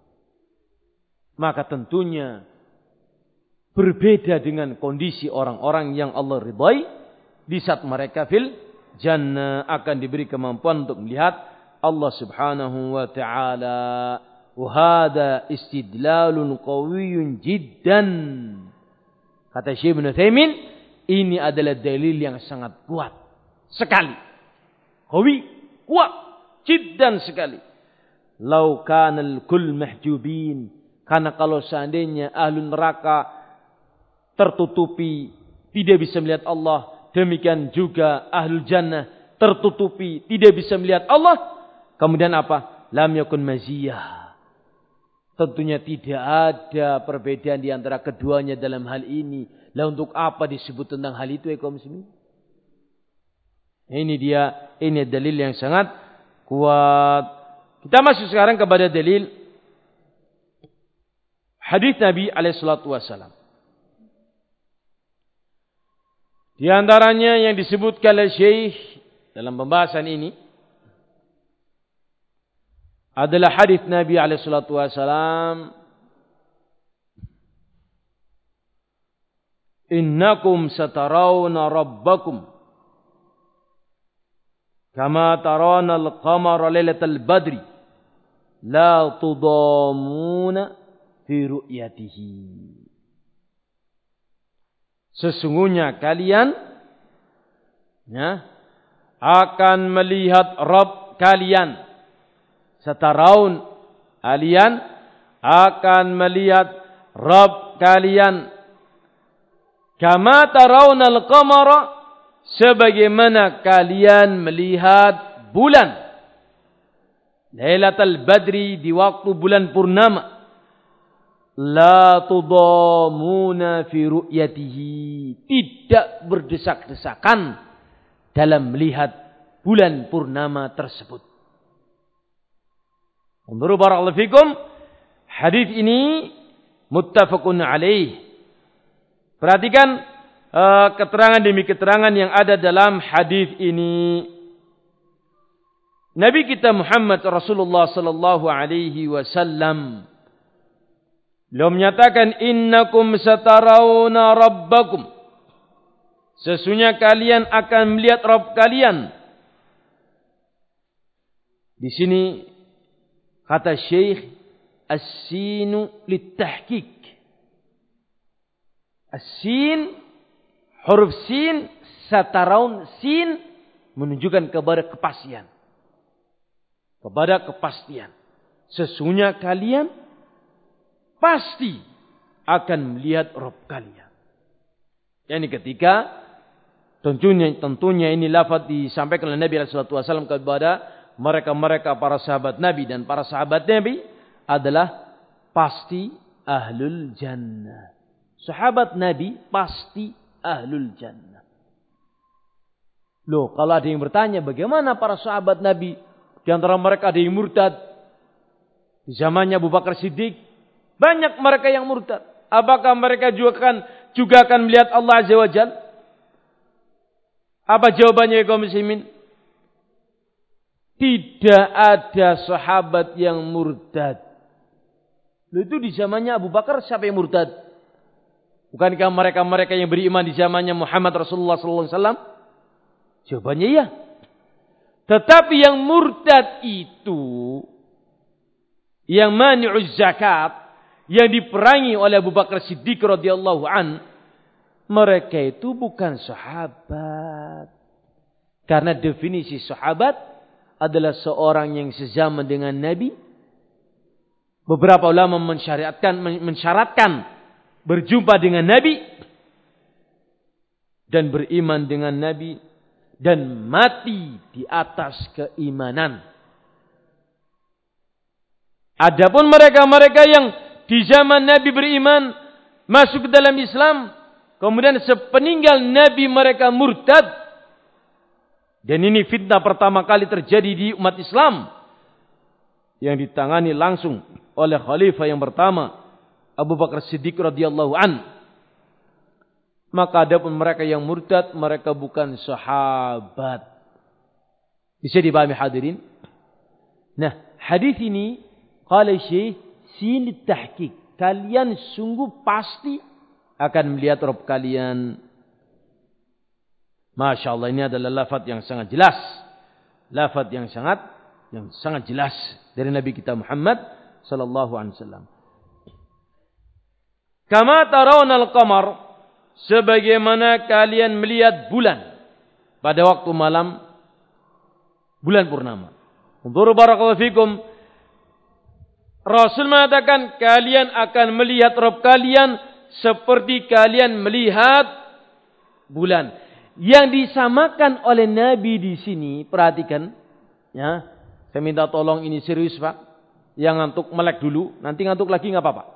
Speaker 1: Maka tentunya berbeda dengan kondisi orang-orang yang Allah ridhai. Di saat mereka fil jannah akan diberi kemampuan untuk melihat Allah Subhanahu wa ta'ala. Wahada istidlalun qawiyyun jiddan. Kata Syekh Ibnu Utsaimin, ini adalah dalil yang sangat kuat sekali. Qawi, kuat, jiddan sekali. Lau kanal kull mahjubin, karena kalau seandainya ahlu neraka tertutupi, tidak bisa melihat Allah, demikian juga ahlul jannah tertutupi, tidak bisa melihat Allah. Kemudian apa? Lam yakun maziyah. Tentunya tidak ada perbedaan di antara keduanya dalam hal ini. Lah untuk apa disebut tentang hal itu ya kaum muslimin? Ini dia, ini dalil yang sangat kuat. Kita masuk sekarang kepada dalil hadis Nabi alaihi salatu wasallam. Di antaranya yang disebutkan oleh Syekh dalam pembahasan ini adalah hadis Nabi alaihi salatu wasallam, innakum satarawna rabbakum Kama tarana al-qamara lailatal badri la tudamuna fi ru'yatihi. Sesungguhnya kalian akan melihat Rabb kalian. Setaraun kalian akan melihat Rabb kalian. Kama tarawna al-qamara, sebagaimana kalian melihat bulan Lailatul Badri, di waktu bulan purnama. La tudamuna fi ru'yatihi, tidak berdesak-desakan dalam melihat bulan purnama tersebut. Unzuru barakallahu fikum, hadis ini muttafaqun alaih. Perhatikan keterangan demi keterangan yang ada dalam hadis ini. Nabi kita Muhammad Rasulullah sallallahu alaihi wasallam beliau menyatakan, innakum satarawna rabbakum, sesungguhnya kalian akan melihat Rabb kalian. Di sini kata Syekh, as-sinu litahqiq. As-sin, huruf sin, sataraun, sin menunjukkan kepada kepastian. Kepada kepastian. Sesungguhnya kalian pasti akan melihat Rabb kalian. Yani ketika tentunya ini lafaz disampaikan oleh Nabi sallallahu alaihi wasallam kepada mereka para sahabat Nabi, dan para sahabat Nabi adalah pasti ahlul jannah. Sahabat Nabi pasti ahlul jannah. Loh, kalau ada yang bertanya bagaimana para sahabat Nabi, di antara mereka ada yang murtad. Di zamannya Abu Bakar Siddiq banyak mereka yang murtad. Apakah mereka juga akan melihat Allah Azza wa Jalla? Apa jawabannya ya kaum muslimin? Tidak ada sahabat yang murtad. Itu di zamannya Abu Bakar siapa yang murtad? Bukankah mereka yang beriman di zamannya Muhammad Rasulullah sallallahu alaihi wasallam? Jawabannya iya. Tetapi yang murtad itu, yang mani'uz zakat, yang diperangi oleh Abu Bakar Siddiq radhiyallahu an, mereka itu bukan sahabat. Karena definisi sahabat adalah seorang yang sezaman dengan Nabi. Beberapa ulama mensyaratkan berjumpa dengan Nabi dan beriman dengan Nabi dan mati di atas keimanan. Adapun mereka yang di zaman Nabi beriman, masuk ke dalam Islam, kemudian sepeninggal Nabi mereka murtad. Dan ini fitnah pertama kali terjadi di umat Islam, yang ditangani langsung oleh khalifah yang pertama, Abu Bakar Siddiq radhiyallahu an. Maka adapun mereka yang murtad, mereka bukan sahabat. Bisa dipahami hadirin? Nah, hadis ini qala Syekh sin tahqiq, kalian sungguh pasti akan melihat Rabb kalian. Masya Allah, ini adalah lafaz yang sangat jelas. Lafaz yang sangat jelas dari Nabi kita Muhammad sallallahu alaihi wasallam. Kama tarawna al-qamar, sebagaimana kalian melihat bulan pada waktu malam bulan purnama. Unzuru barakallahu fikum, Rasul mengatakan kalian akan melihat Rabb kalian seperti kalian melihat bulan. Yang disamakan oleh Nabi di sini, perhatikan, ya. Saya minta tolong ini serius, Pak. Yang ngantuk melek dulu, nanti ngantuk lagi nggak apa-apa.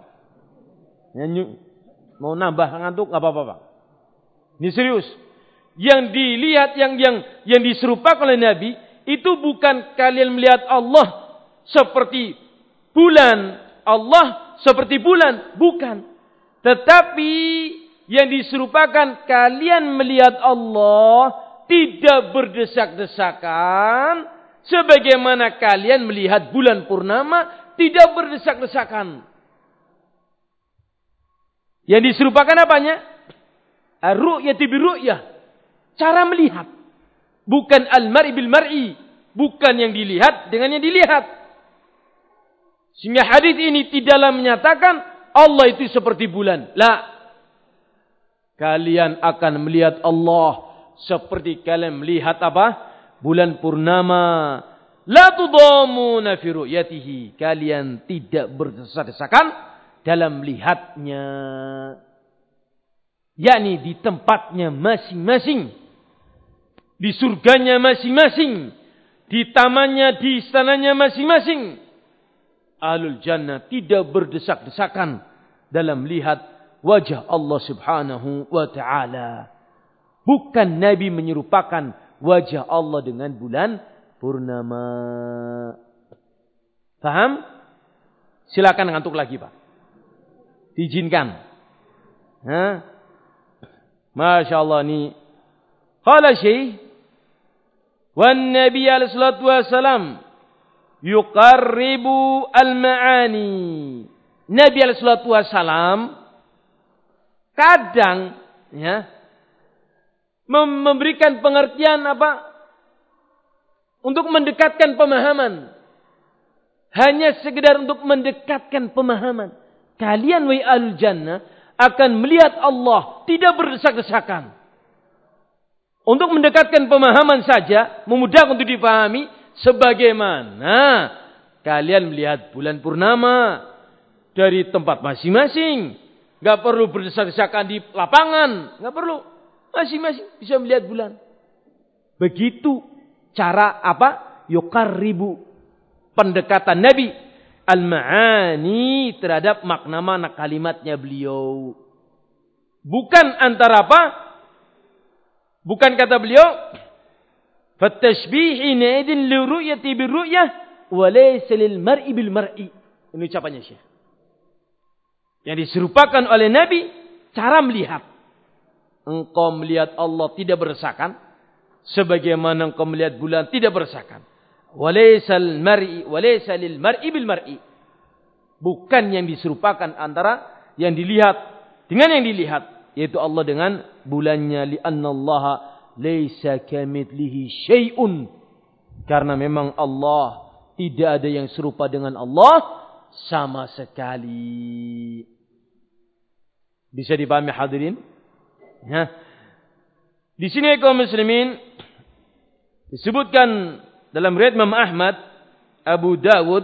Speaker 1: Mau nambah ngantuk nggak apa-apa, Pak. Ini serius. Yang dilihat, yang diserupakan oleh Nabi itu bukan kalian melihat Allah seperti bulan, Allah seperti bulan, bukan. Tetapi yang diserupakan kalian melihat Allah tidak berdesak-desakan sebagaimana kalian melihat bulan purnama tidak berdesak-desakan. Yang diserupakan apanya? Ar-ru'yati bi-ru'yah. Cara melihat. Bukan al-mar'i bil mar'i. Bukan yang dilihat dengan yang dilihat. Sehingga hadis ini tidaklah menyatakan Allah itu seperti bulan. La. Kalian akan melihat Allah seperti kalian melihat apa? Bulan purnama. La tudamuna fi ru'yatihi. Kalian tidak berdesak-desakan dalam melihatnya. Yakni di tempatnya masing-masing. Di surganya masing-masing. Di tamannya, di istananya masing-masing. Ahlul jannah tidak berdesak-desakan dalam melihat wajah Allah subhanahu wa ta'ala. Bukan Nabi menyerupakan wajah Allah dengan bulan purnama. Faham? Silakan ngantuk lagi, Pak. Diizinkan. Masya Allah ni. Qala Syekh. Wan Nabi alaihi salatu wasalam yuqarribu al-ma'ani. Nabi alaihi salatu wasalam kadang memberikan pengertian apa? Untuk mendekatkan pemahaman. Hanya sekedar untuk mendekatkan pemahaman. Kalian wahai ahlul jannah akan melihat Allah tidak berdesak-desakan. Untuk mendekatkan pemahaman saja, memudahkan untuk dipahami, sebagaimana kalian melihat bulan purnama dari tempat masing-masing. Gak perlu berdesak-desakan di lapangan, gak perlu. Masing-masing bisa melihat bulan. Begitu cara apa? Yuqarribu. Pendekatan Nabi al-ma'ani terhadap makna-makna kalimatnya beliau. Bukan antara apa? Bukan kata beliau, "Fattashbih inaidin li ru'yati bi ru'yah wa laysa lil mar'i bil mar'i." Ini ucapannya Syekh. Yang diserupakan oleh Nabi cara melihat. Engkau melihat Allah tidak berdesakan sebagaimana engkau melihat bulan tidak berdesakan. Wa laysa lil mar'i bil mar'i. Bukan yang diserupakan antara yang dilihat dengan yang dilihat. Yaitu Allah dengan bulannya. Li'annallaha laysa kamitslihi syai'un. Karena memang Allah tidak ada yang serupa dengan Allah sama sekali. Bisa dipahami hadirin? Ya. Di sini kaum muslimin disebutkan dalam riwayat Imam Ahmad, Abu Dawud,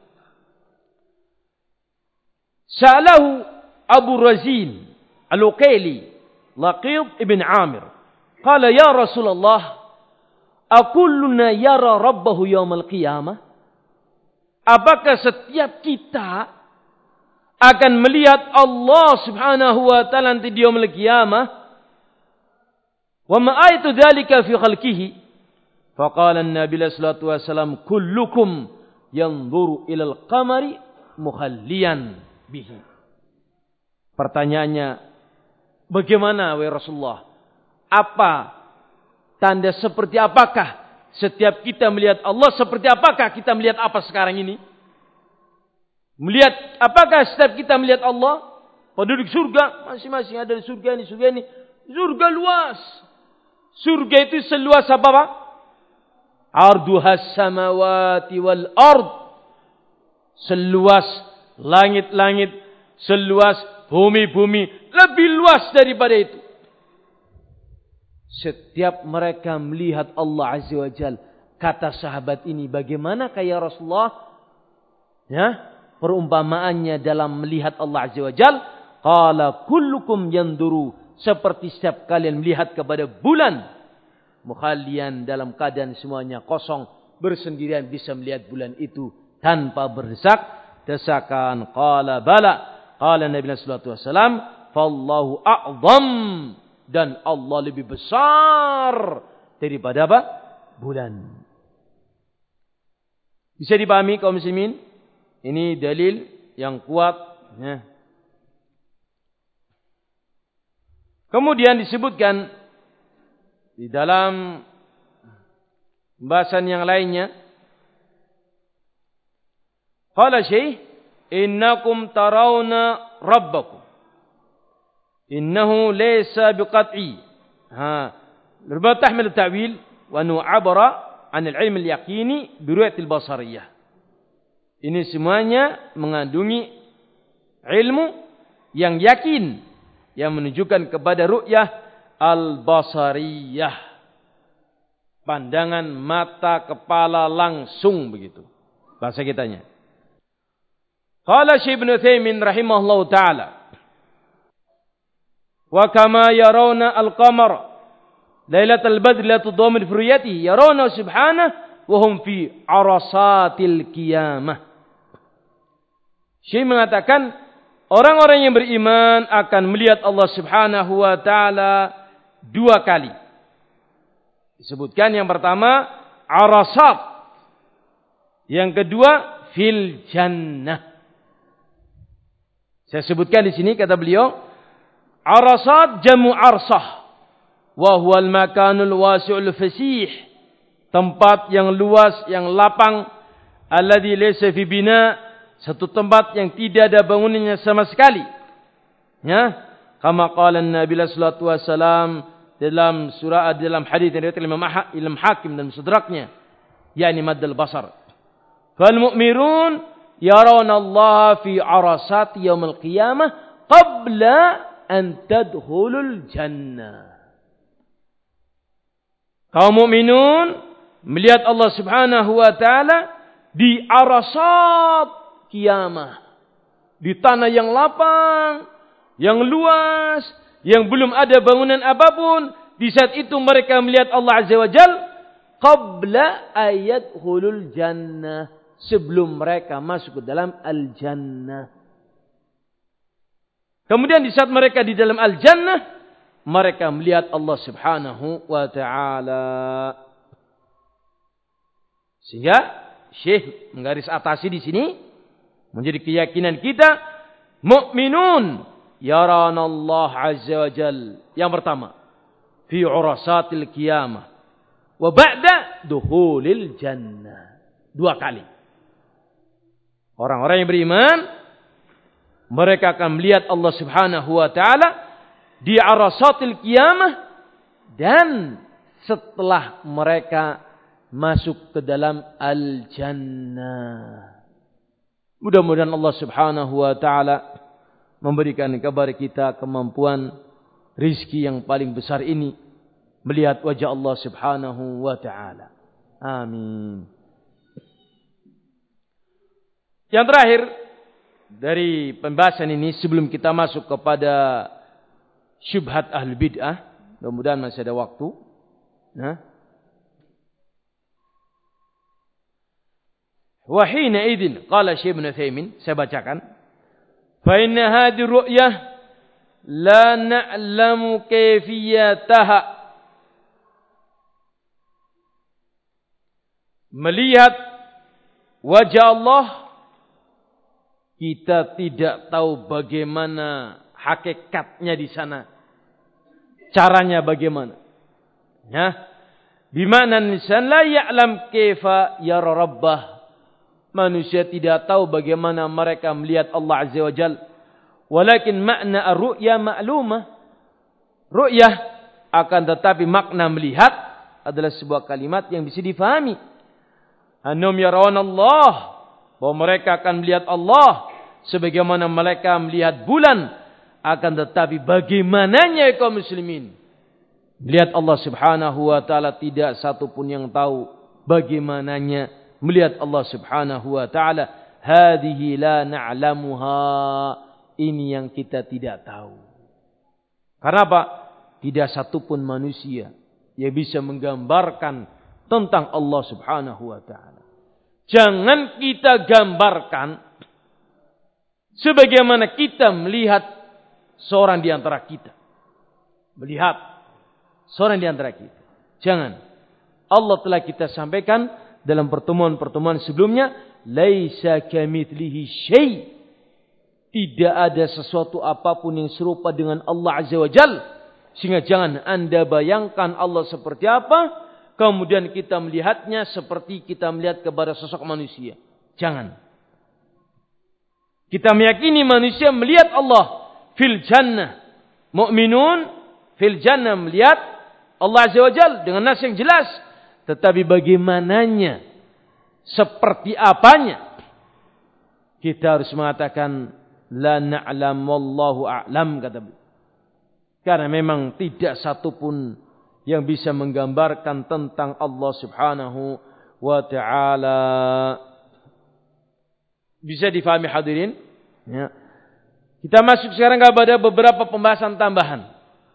Speaker 1: Sa'alahu Abu Razin Al-Uqayli Laqid ibn Amir. Qala ya Rasulullah, akulluna yara rabbahu yawmal qiyamah? Apakah setiap kita akan melihat Allah subhanahu wa ta'ala nanti di yaumil qiyamah? Wa ma ayatu dzalika fi khalqihi? Faqala an-nabi sallallahu alaihi wasallam, kullukum yanzuru ilal qamari mukhalliyan bihi. Pertanyaannya, bagaimana wahai Rasulullah? Apa tanda seperti apakah setiap kita melihat Allah, seperti apakah kita melihat apa sekarang ini? Melihat apakah setiap kita melihat Allah? Penduduk surga masing-masing ada di surga ini, surga ini. Surga luas. Surga itu seluas apa, Pak? Arduhas samawati wal ard. Seluas langit-langit, seluas bumi-bumi, lebih luas daripada itu. Setiap mereka melihat Allah Azza wa Jalla, kata sahabat ini, bagaimana kaya Rasulullah? Ya, perumpamaannya dalam melihat Allah Azza wa Jalla, qala kullukum yanduru, seperti setiap kalian melihat kepada bulan, mukhalian, dalam keadaan semuanya kosong, bersendirian bisa melihat bulan itu tanpa berdesak-desakan. Qala bala. Qala Nabi sallallahu alaihi wasallam, "Fallahu a'zam." Dan Allah lebih besar daripada apa? Bulan. Bisa dipahami kaum muslimin? Ini dalil yang kuat. Ya. Kemudian disebutkan di dalam pembahasan yang lainnya, qala Syekh, innakum tarawna rabbakum innahu laysa biqat'i. Berubah tahmil ta'wil, wa nu'abara 'anil ilmi al-yaqini bi ru'yatil basariyah. Ini semuanya mengandungi ilmu yang yakin yang menunjukkan kepada ru'yah al-basariyah. Pandangan mata kepala langsung begitu. Bahasa kitanya. Qala Syekh Ibnu Utsaimin rahimahullahu taala. Wa kama yarawna al-qamar lailatul badri la tudamir fi ru'yatihi yarawna subhanahu wa hum fi arasatil qiyamah. Syekh mengatakan orang-orang yang beriman akan melihat Allah Subhanahu wa taala dua kali. Disebutkan yang pertama arasat. Yang kedua fil jannah. Saya sebutkan di sini kata beliau arasat jamu arsah wa huwa al-makanul wasi'ul fasih. Tempat yang luas, yang lapang, alladzi laysa fi bina, satu tempat yang tidak ada bangunannya sama sekali. Ya, kama qala Nabi sallallahu alaihi wasallam dalam surah dalam hadis dari Imam Hakim dan Mustadraknya, yakni maddal basar. Fal mu'minun yarawna Allah fi arasat yaumil qiyamah qabla an tadkhulul jannah. Kaum mukminun melihat Allah Subhanahu wa taala di arasat kiamah, di tanah yang lapang, yang luas, yang belum ada bangunan apapun. Di saat itu mereka melihat Allah Azza wa Jal qabla ayat hulul jannah, sebelum mereka masuk ke dalam al-jannah. Kemudian di saat mereka di dalam al-jannah, mereka melihat Allah Subhanahu wa taala. Sehingga Syekh menggaris atasi di sini menjadi keyakinan kita, mukminun yarana Allah Azza wa Jal. Yang pertama, fi urasatil qiyamah wa ba'da dukhulil jannah. Dua kali. Orang-orang yang beriman mereka akan melihat Allah Subhanahu wa taala di arasatil qiyamah dan setelah mereka masuk ke dalam al-jannah. Mudah-mudahan Allah Subhanahu wa taala memberikan kepada kita kemampuan rizki yang paling besar ini, melihat wajah Allah Subhanahu wa taala. Amin. Yang terakhir dari pembahasan ini sebelum kita masuk kepada syubhat ahli bid'ah, mudah-mudahan masih ada waktu. Wa hina idzin qala Syekh Ibnu Utsaimin, saya bacakan, fa inna hadhihi ru'yah la na'lamu kayfiyataha. Melihat wajah Allah, kita tidak tahu bagaimana hakikatnya di sana, caranya bagaimana. Ya, di mana insan la ya'lam kaifa yara rabbah. Manusia tidak tahu bagaimana mereka melihat Allah Azza wa Jal. Walakin makna ar-ru'ya ma'lumah. Ru'yah akan tetapi makna melihat adalah sebuah kalimat yang bisa difahami. Annum yarawna Allah, bahwa mereka akan melihat Allah sebagaimana mereka melihat bulan. Akan tetapi bagaimananya kaum muslimin melihat Allah Subhanahu wa taala, tidak satu pun yang tahu bagaimananya melihat Allah Subhanahu wa taala. Hadhihi la na'lamuha, ini yang kita tidak tahu. Karena apa? Tidak satu pun manusia yang bisa menggambarkan tentang Allah Subhanahu wa taala. Jangan kita gambarkan sebagaimana kita melihat seorang di antara kita. Melihat seorang di antara kita. Jangan. Allah telah kita sampaikan dalam pertemuan-pertemuan sebelumnya, laisa kamitslihi syai'. Tidak ada sesuatu apapun yang serupa dengan Allah Azza wa Jalla. Sehingga jangan Anda bayangkan Allah seperti apa, kemudian kita melihatnya seperti kita melihat kepada sosok manusia. Jangan. Kita meyakini manusia melihat Allah fil jannah. Mu'minun fil jannah, melihat Allah Azza wa Jalla dengan nas yang jelas. Tetapi bagaimananya, seperti apanya, kita harus mengatakan la na'lam wallahu a'lam, kata beliau. Karena memang tidak satupun yang bisa menggambarkan tentang Allah Subhanahu wa ta'ala. Bisa difahami hadirin? Ya. Kita masuk sekarang kepada beberapa pembahasan tambahan.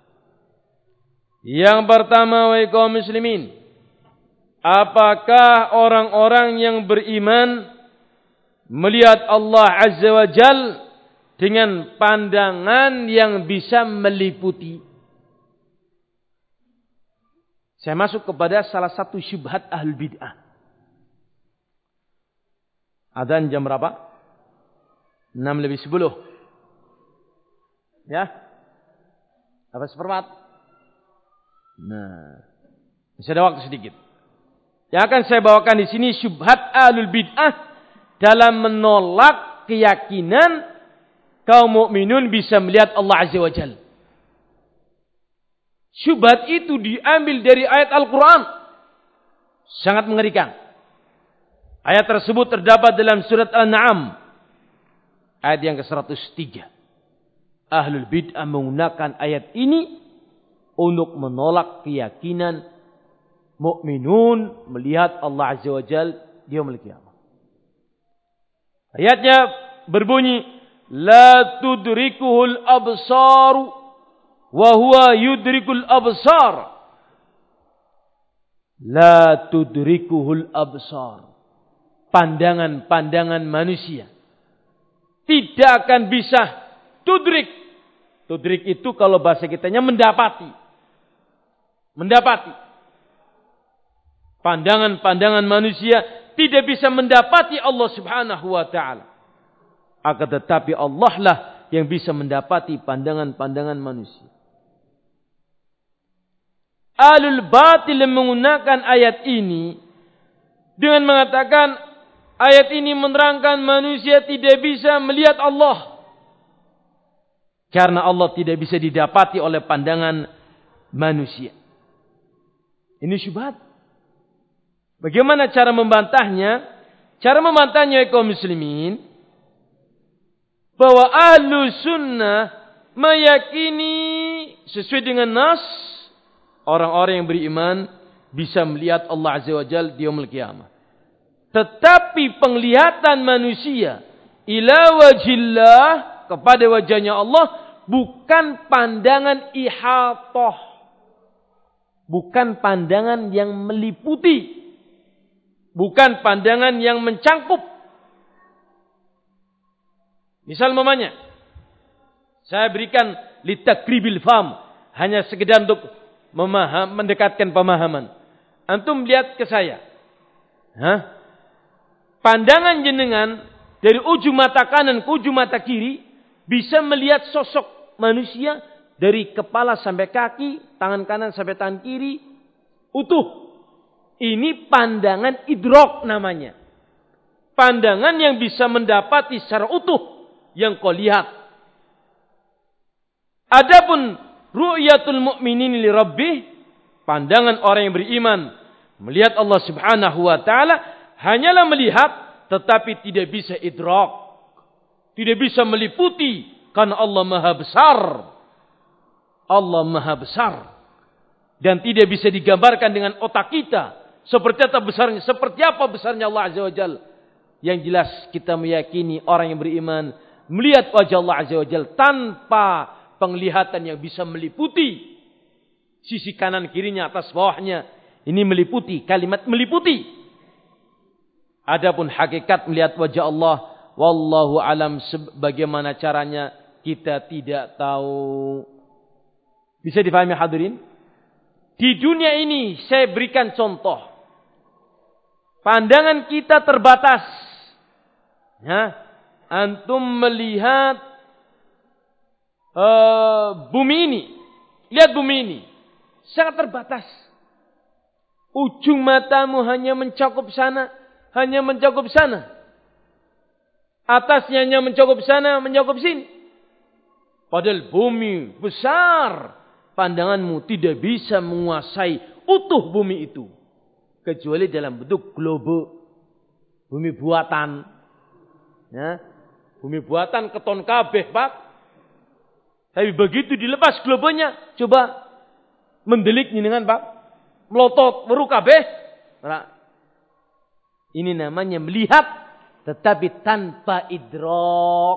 Speaker 1: Yang pertama, wahai kaum muslimin, apakah orang-orang yang beriman melihat Allah Azza wa Jal dengan pandangan yang bisa meliputi? Saya masuk kepada salah satu syubhat ahlul bid'ah. Adzan jam berapa? 6:10. Ya? Apa seperempat? Nah, masih ada waktu sedikit. Yang akan saya bawakan di sini syubhat ahlul bid'ah dalam menolak keyakinan kaum mukminun bisa melihat Allah Azza wa Jalla. Syubhat itu diambil dari ayat Al-Quran. Sangat mengerikan. Ayat tersebut terdapat dalam surat Al-An'am. Ayat yang ke-103. Ahlul bid'ah menggunakan ayat ini untuk menolak keyakinan mukminun melihat Allah Azza wa Jalla di yaumil qiyamah. Ayatnya berbunyi, la tudrikuhul absaru wa huwa yudrikul absar. La tudrikuhul absar. Pandangan-pandangan manusia tidak akan bisa tudrik. Tudrik itu kalau bahasa kitanya mendapati. Mendapati. Pandangan-pandangan manusia tidak bisa mendapati Allah Subhanahu wa ta'ala. Akan tetapi Allah lah yang bisa mendapati pandangan-pandangan manusia. Ahlul batil menggunakan ayat ini dengan mengatakan ayat ini menerangkan manusia tidak bisa melihat Allah. Karena Allah tidak bisa didapati oleh pandangan manusia. Ini syubhat. Bagaimana cara membantahnya? Cara membantahnya kaum muslimin, bahwa ahlu sunnah meyakini sesuai dengan nas, orang-orang yang beriman bisa melihat Allah Azza wa Jalla di yaumil qiyamah. Tetapi penglihatan manusia ila wajillah, kepada wajahnya Allah, bukan pandangan ihatah, bukan pandangan yang meliputi, bukan pandangan yang mencangkup. Misal mamanya, saya berikan litakribil fam, hanya sekedar untuk mendekatkan pemahaman. Antum lihat ke saya. Pandangan jenengan dari ujung mata kanan ke ujung mata kiri bisa melihat sosok manusia dari kepala sampai kaki, tangan kanan sampai tangan kiri, utuh. Ini pandangan idrok namanya. Pandangan yang bisa mendapati secara utuh yang kau lihat. Adapun ru'yatul mu'minin li rabbih, pandangan orang yang beriman melihat Allah Subhanahu wa ta'ala, hanyalah melihat tetapi tidak bisa idrak, tidak bisa meliputi, karena Allah Maha besar. Allah Maha besar dan tidak bisa digambarkan dengan otak kita seperti apa besarnya Allah Azza wa Jalla. Yang jelas kita meyakini orang yang beriman melihat wajah Allah Azza wa Jalla tanpa penglihatan yang bisa meliputi sisi kanan kirinya, atas bawahnya. Ini meliputi, kalimat meliputi. Adapun hakikat melihat wajah Allah, wallahu alam, bagaimana caranya kita tidak tahu. Bisa difahami hadirin? Di dunia ini saya berikan contoh. Pandangan kita terbatas. Antum melihat bumi ini. Lihat bumi ini. Sangat terbatas. Ujung matamu hanya mencakup sana. Hanya mencakup sana. Atasnya hanya mencakup sana, mencakup sini. Padahal bumi besar. Pandanganmu tidak bisa menguasai utuh bumi itu. kecuali dalam bentuk globe, bumi buatan. Ya, bumi buatan keton kabeh, Pak. Tapi begitu dilepas globenya, coba mendelik dengan Pak, melotot weru kabeh. Ini namanya melihat tetapi tanpa idrok.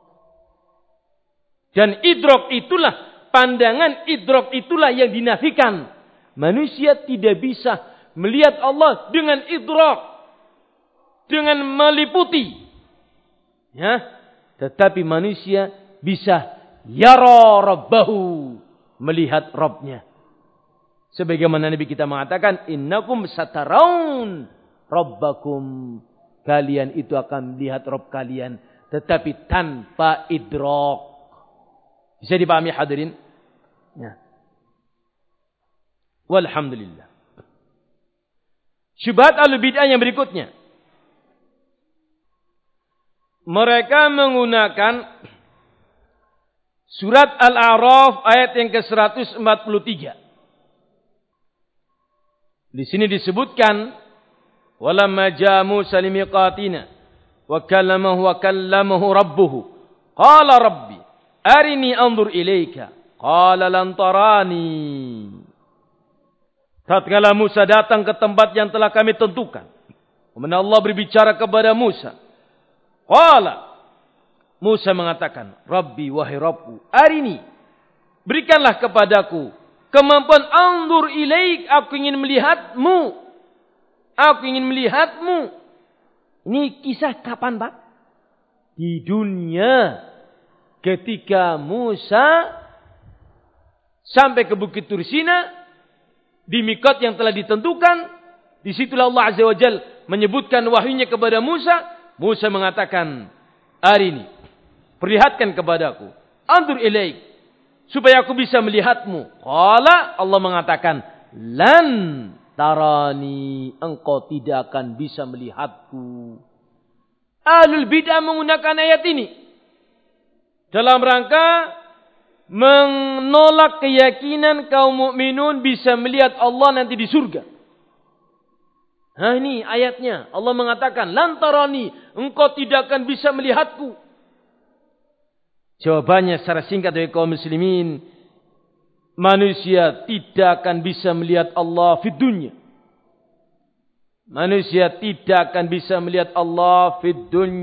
Speaker 1: Dan idrok itulah, pandangan idrok itulah yang dinafikan. Manusia tidak bisa melihat Allah dengan idrok, dengan meliputi. Ya, tetapi manusia bisa yara rabbahu, melihat Rabbnya. Sebagaimana Nabi kita mengatakan, innakum sataraun rabbakum, kalian itu akan melihat Rabb kalian, tetapi tanpa idrok. Bisa dipahami hadirin? Ya. Walhamdulillah. Syubhat al-bid'ah yang berikutnya. Mereka menggunakan surat Al-A'raf ayat yang ke-143. Di sini disebutkan, walamma jaa Musa limiqatina wa kallamahu rabbuhu qala rabbi arini anzur ilaika qala lan tarani. Tatkala Musa datang ke tempat yang telah kami tentukan, kemudian Allah berbicara kepada Musa. Qala, Musa mengatakan, Rabbi wahai Rabbku, arini, berikanlah kepadaku kemampuan anzur ilaik, aku ingin melihatmu. Aku ingin melihatmu. Ini kisah kapan, Pak? Di dunia, ketika Musa sampai ke Bukit Tursina, di mikot yang telah ditentukan, disitulah Allah Azza wa Jalla menyebutkan wahyunya kepada Musa. Musa mengatakan, arini, perlihatkan kepadaku, anzur ilaik, supaya aku bisa melihatmu. Qala, Allah mengatakan, lan tarani, engkau tidak akan bisa melihatku. Ahlul bid'ah menggunakan ayat ini dalam rangka menolak keyakinan kaum mukminun bisa melihat Allah nanti di surga. Nah ini ayatnya. Allah mengatakan, lantarani, engkau tidak akan bisa melihatku. Jawabannya secara singkat dari kaum muslimin, manusia tidak akan bisa melihat Allah di dunia. Manusia tidak akan bisa melihat Allah di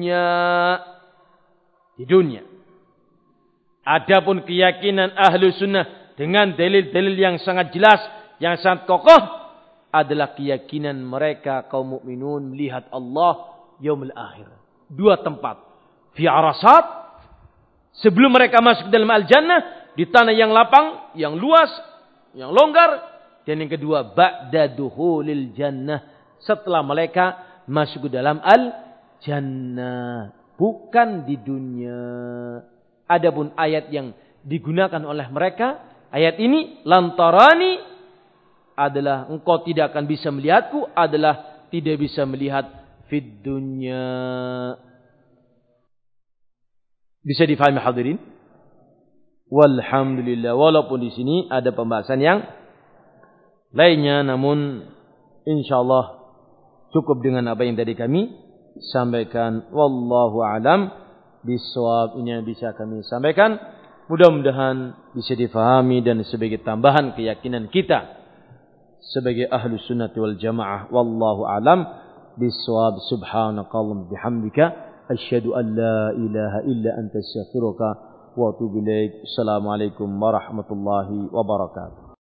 Speaker 1: dunia. Adapun keyakinan ahlu sunnah dengan dalil-dalil yang sangat jelas, yang sangat kokoh, adalah keyakinan mereka kaum mukminun melihat Allah yaumul akhir. Dua tempat. Fi Arasat, sebelum mereka masuk dalam al-jannah, di tanah yang lapang, yang luas, yang longgar. Dan yang kedua, ba'da duhulil jannah, setelah mereka masuk ke dalam al-jannah, bukan di dunia. Adapun ayat yang digunakan oleh mereka, ayat ini, lantarani, adalah engkau tidak akan bisa melihatku, adalah tidak bisa melihat fid dunya. Bisa difahami hadirin? Walhamdulillah. Walaupun di sini ada pembahasan yang lainnya, namun insyaallah cukup dengan apa yang tadi kami sampaikan. Wallahu alam bisawab. Ini yang bisa kami sampaikan. Mudah-mudahan bisa difahami dan sebagai tambahan keyakinan kita sebagai ahlu sunnati wal jamaah. Wallahu alam bisawab. Subhanakallahumma bihamdika asyhadu an la ilaha illa anta astaghfiruka wa atubu ilaik. Assalamualaikum warahmatullahi wabarakatuh.